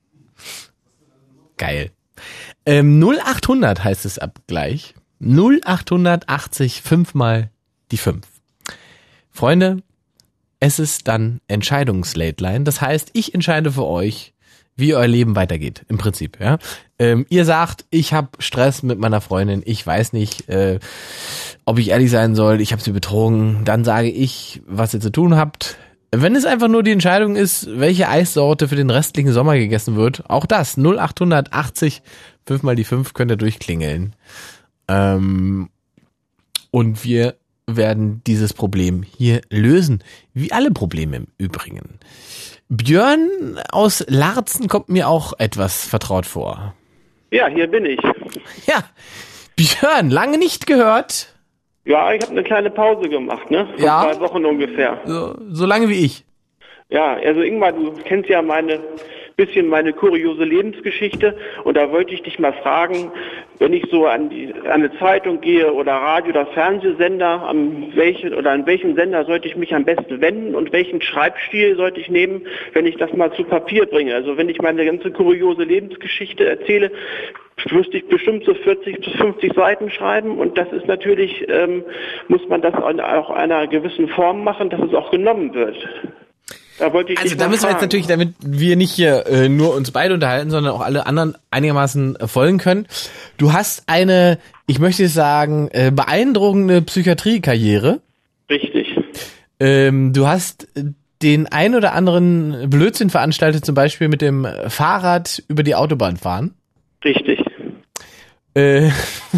Geil. Ähm, null achthundert heißt es ab gleich. null achthundertachtzig, fünfmal die fünf. Freunde, es ist dann Entscheidungs-Late-Line. Das heißt, ich entscheide für euch, wie euer Leben weitergeht, im Prinzip. Ja, ähm, ihr sagt, ich habe Stress mit meiner Freundin, ich weiß nicht, äh, ob ich ehrlich sein soll, ich habe sie betrogen. Dann sage ich, was ihr zu tun habt. Wenn es einfach nur die Entscheidung ist, welche Eissorte für den restlichen Sommer gegessen wird, auch das, null acht achtzig, fünf mal die fünf, könnt ihr durchklingeln. Ähm, und wir werden dieses Problem hier lösen. Wie alle Probleme im Übrigen. Björn aus Larzen kommt mir auch etwas vertraut vor. Ja, hier bin ich. Ja, Björn, lange nicht gehört. Ja, ich habe eine kleine Pause gemacht, ne? Vor Ja. zwei Wochen ungefähr. So, so lange wie ich. Ja, also Ingmar, du kennst ja meine bisschen meine kuriose Lebensgeschichte und da wollte ich dich mal fragen, wenn ich so an die an eine Zeitung gehe oder Radio- oder Fernsehsender, an welchen oder an welchen Sender sollte ich mich am besten wenden und welchen Schreibstil sollte ich nehmen, wenn ich das mal zu Papier bringe? Also wenn ich meine ganze kuriose Lebensgeschichte erzähle, müsste ich bestimmt so vierzig bis fünfzig Seiten schreiben und das ist natürlich, ähm, muss man das auch einer gewissen Form machen, dass es auch genommen wird. Da wollte ich also da müssen wir jetzt natürlich, damit wir nicht hier äh, nur uns beide unterhalten, sondern auch alle anderen einigermaßen äh, folgen können. Du hast eine, ich möchte sagen, äh, beeindruckende Psychiatriekarriere. Richtig. Ähm, du hast den ein oder anderen Blödsinn veranstaltet, zum Beispiel mit dem Fahrrad über die Autobahn fahren. Richtig. Äh,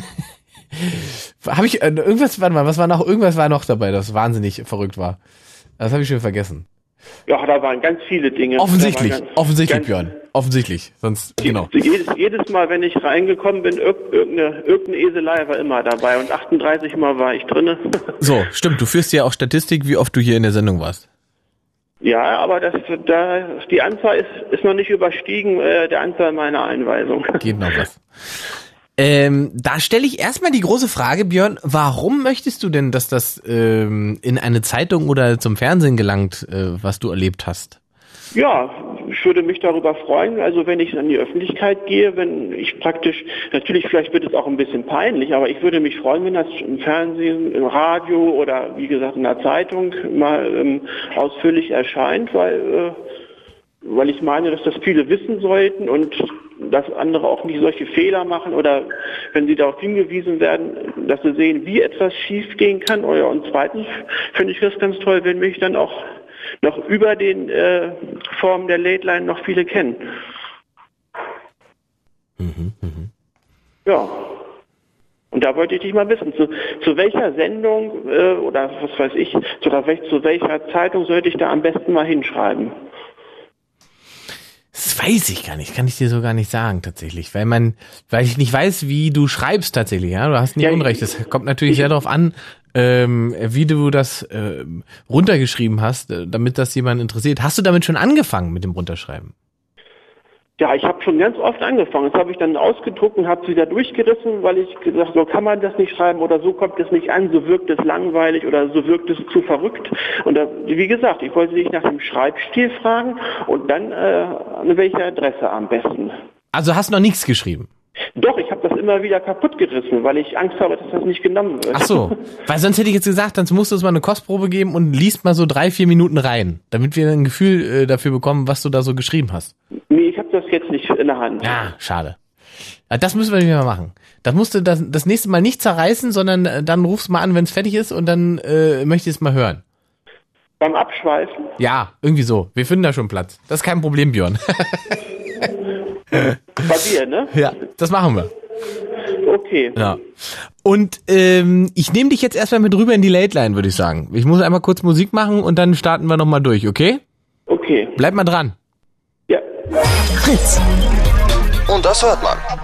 habe ich äh, irgendwas, warte mal, was war noch, irgendwas war noch dabei, das wahnsinnig verrückt war. Das habe ich schon vergessen. Ja, da waren ganz viele Dinge. Offensichtlich, ganz, offensichtlich, ganz, Björn. Offensichtlich, sonst, genau. Jedes, jedes Mal, wenn ich reingekommen bin, irgendeine, irgendeine Eselei war immer dabei und achtunddreißig Mal war ich drinne. So, stimmt, du führst ja auch Statistik, wie oft du hier in der Sendung warst. Ja, aber das, da, die Anzahl ist, ist noch nicht überstiegen, äh, der Anzahl meiner Einweisung. Geht noch was. Ähm, da stelle ich erstmal die große Frage, Björn, warum möchtest du denn, dass das ähm, in eine Zeitung oder zum Fernsehen gelangt, äh, was du erlebt hast? Ja, ich würde mich darüber freuen, also wenn ich an die Öffentlichkeit gehe, wenn ich praktisch, natürlich vielleicht wird es auch ein bisschen peinlich, aber ich würde mich freuen, wenn das im Fernsehen, im Radio oder wie gesagt in der Zeitung mal ähm, ausführlich erscheint, weil, äh, weil ich meine, dass das viele wissen sollten und dass andere auch nicht solche Fehler machen oder wenn sie darauf hingewiesen werden, dass sie sehen, wie etwas schief gehen kann. Und zweitens finde ich das ganz toll, wenn mich dann auch noch über den äh, Formen der Late Line noch viele kennen. Mhm, mh. Ja. Und da wollte ich dich mal wissen, zu, zu welcher Sendung äh, oder was weiß ich, zu, zu welcher Zeitung sollte ich da am besten mal hinschreiben? Das weiß ich gar nicht, kann ich dir so gar nicht sagen tatsächlich, weil man, weil ich nicht weiß, wie du schreibst tatsächlich, ja, du hast nicht ja, Unrecht, es kommt natürlich sehr darauf an, ähm, wie du das äh, runtergeschrieben hast, äh, damit das jemand interessiert. Hast du damit schon angefangen mit dem Runterschreiben? Ja, ich habe schon ganz oft angefangen. Das habe ich dann ausgedruckt und habe es wieder durchgerissen, weil ich gesagt, so kann man das nicht schreiben oder so kommt es nicht an, so wirkt es langweilig oder so wirkt es zu verrückt. Und da, wie gesagt, ich wollte dich nach dem Schreibstil fragen und dann äh, an welche Adresse am besten. Also hast noch nichts geschrieben? Doch, ich habe das immer wieder kaputt gerissen, weil ich Angst habe, dass das nicht genommen wird. Ach so, weil sonst hätte ich jetzt gesagt, dann musst du uns mal eine Kostprobe geben und liest mal so drei, vier Minuten rein, damit wir ein Gefühl äh, dafür bekommen, was du da so geschrieben hast. Nee, ich habe das jetzt nicht in der Hand. Ja, schade. Das müssen wir nicht mehr machen. Das musst du das, das nächste Mal nicht zerreißen, sondern äh, dann rufst du mal an, wenn es fertig ist und dann äh, möchte ich es mal hören. Beim Abschweifen? Ja, irgendwie so. Wir finden da schon Platz. Das ist kein Problem, Björn. Bei dir, ne? Ja, das machen wir. Okay. Ja. Und ähm, ich nehme dich jetzt erstmal mit rüber in die Late Line, würde ich sagen. Ich muss einmal kurz Musik machen und dann starten wir nochmal durch, okay? Okay. Bleib mal dran. Ja. Fritz. Und das hört man.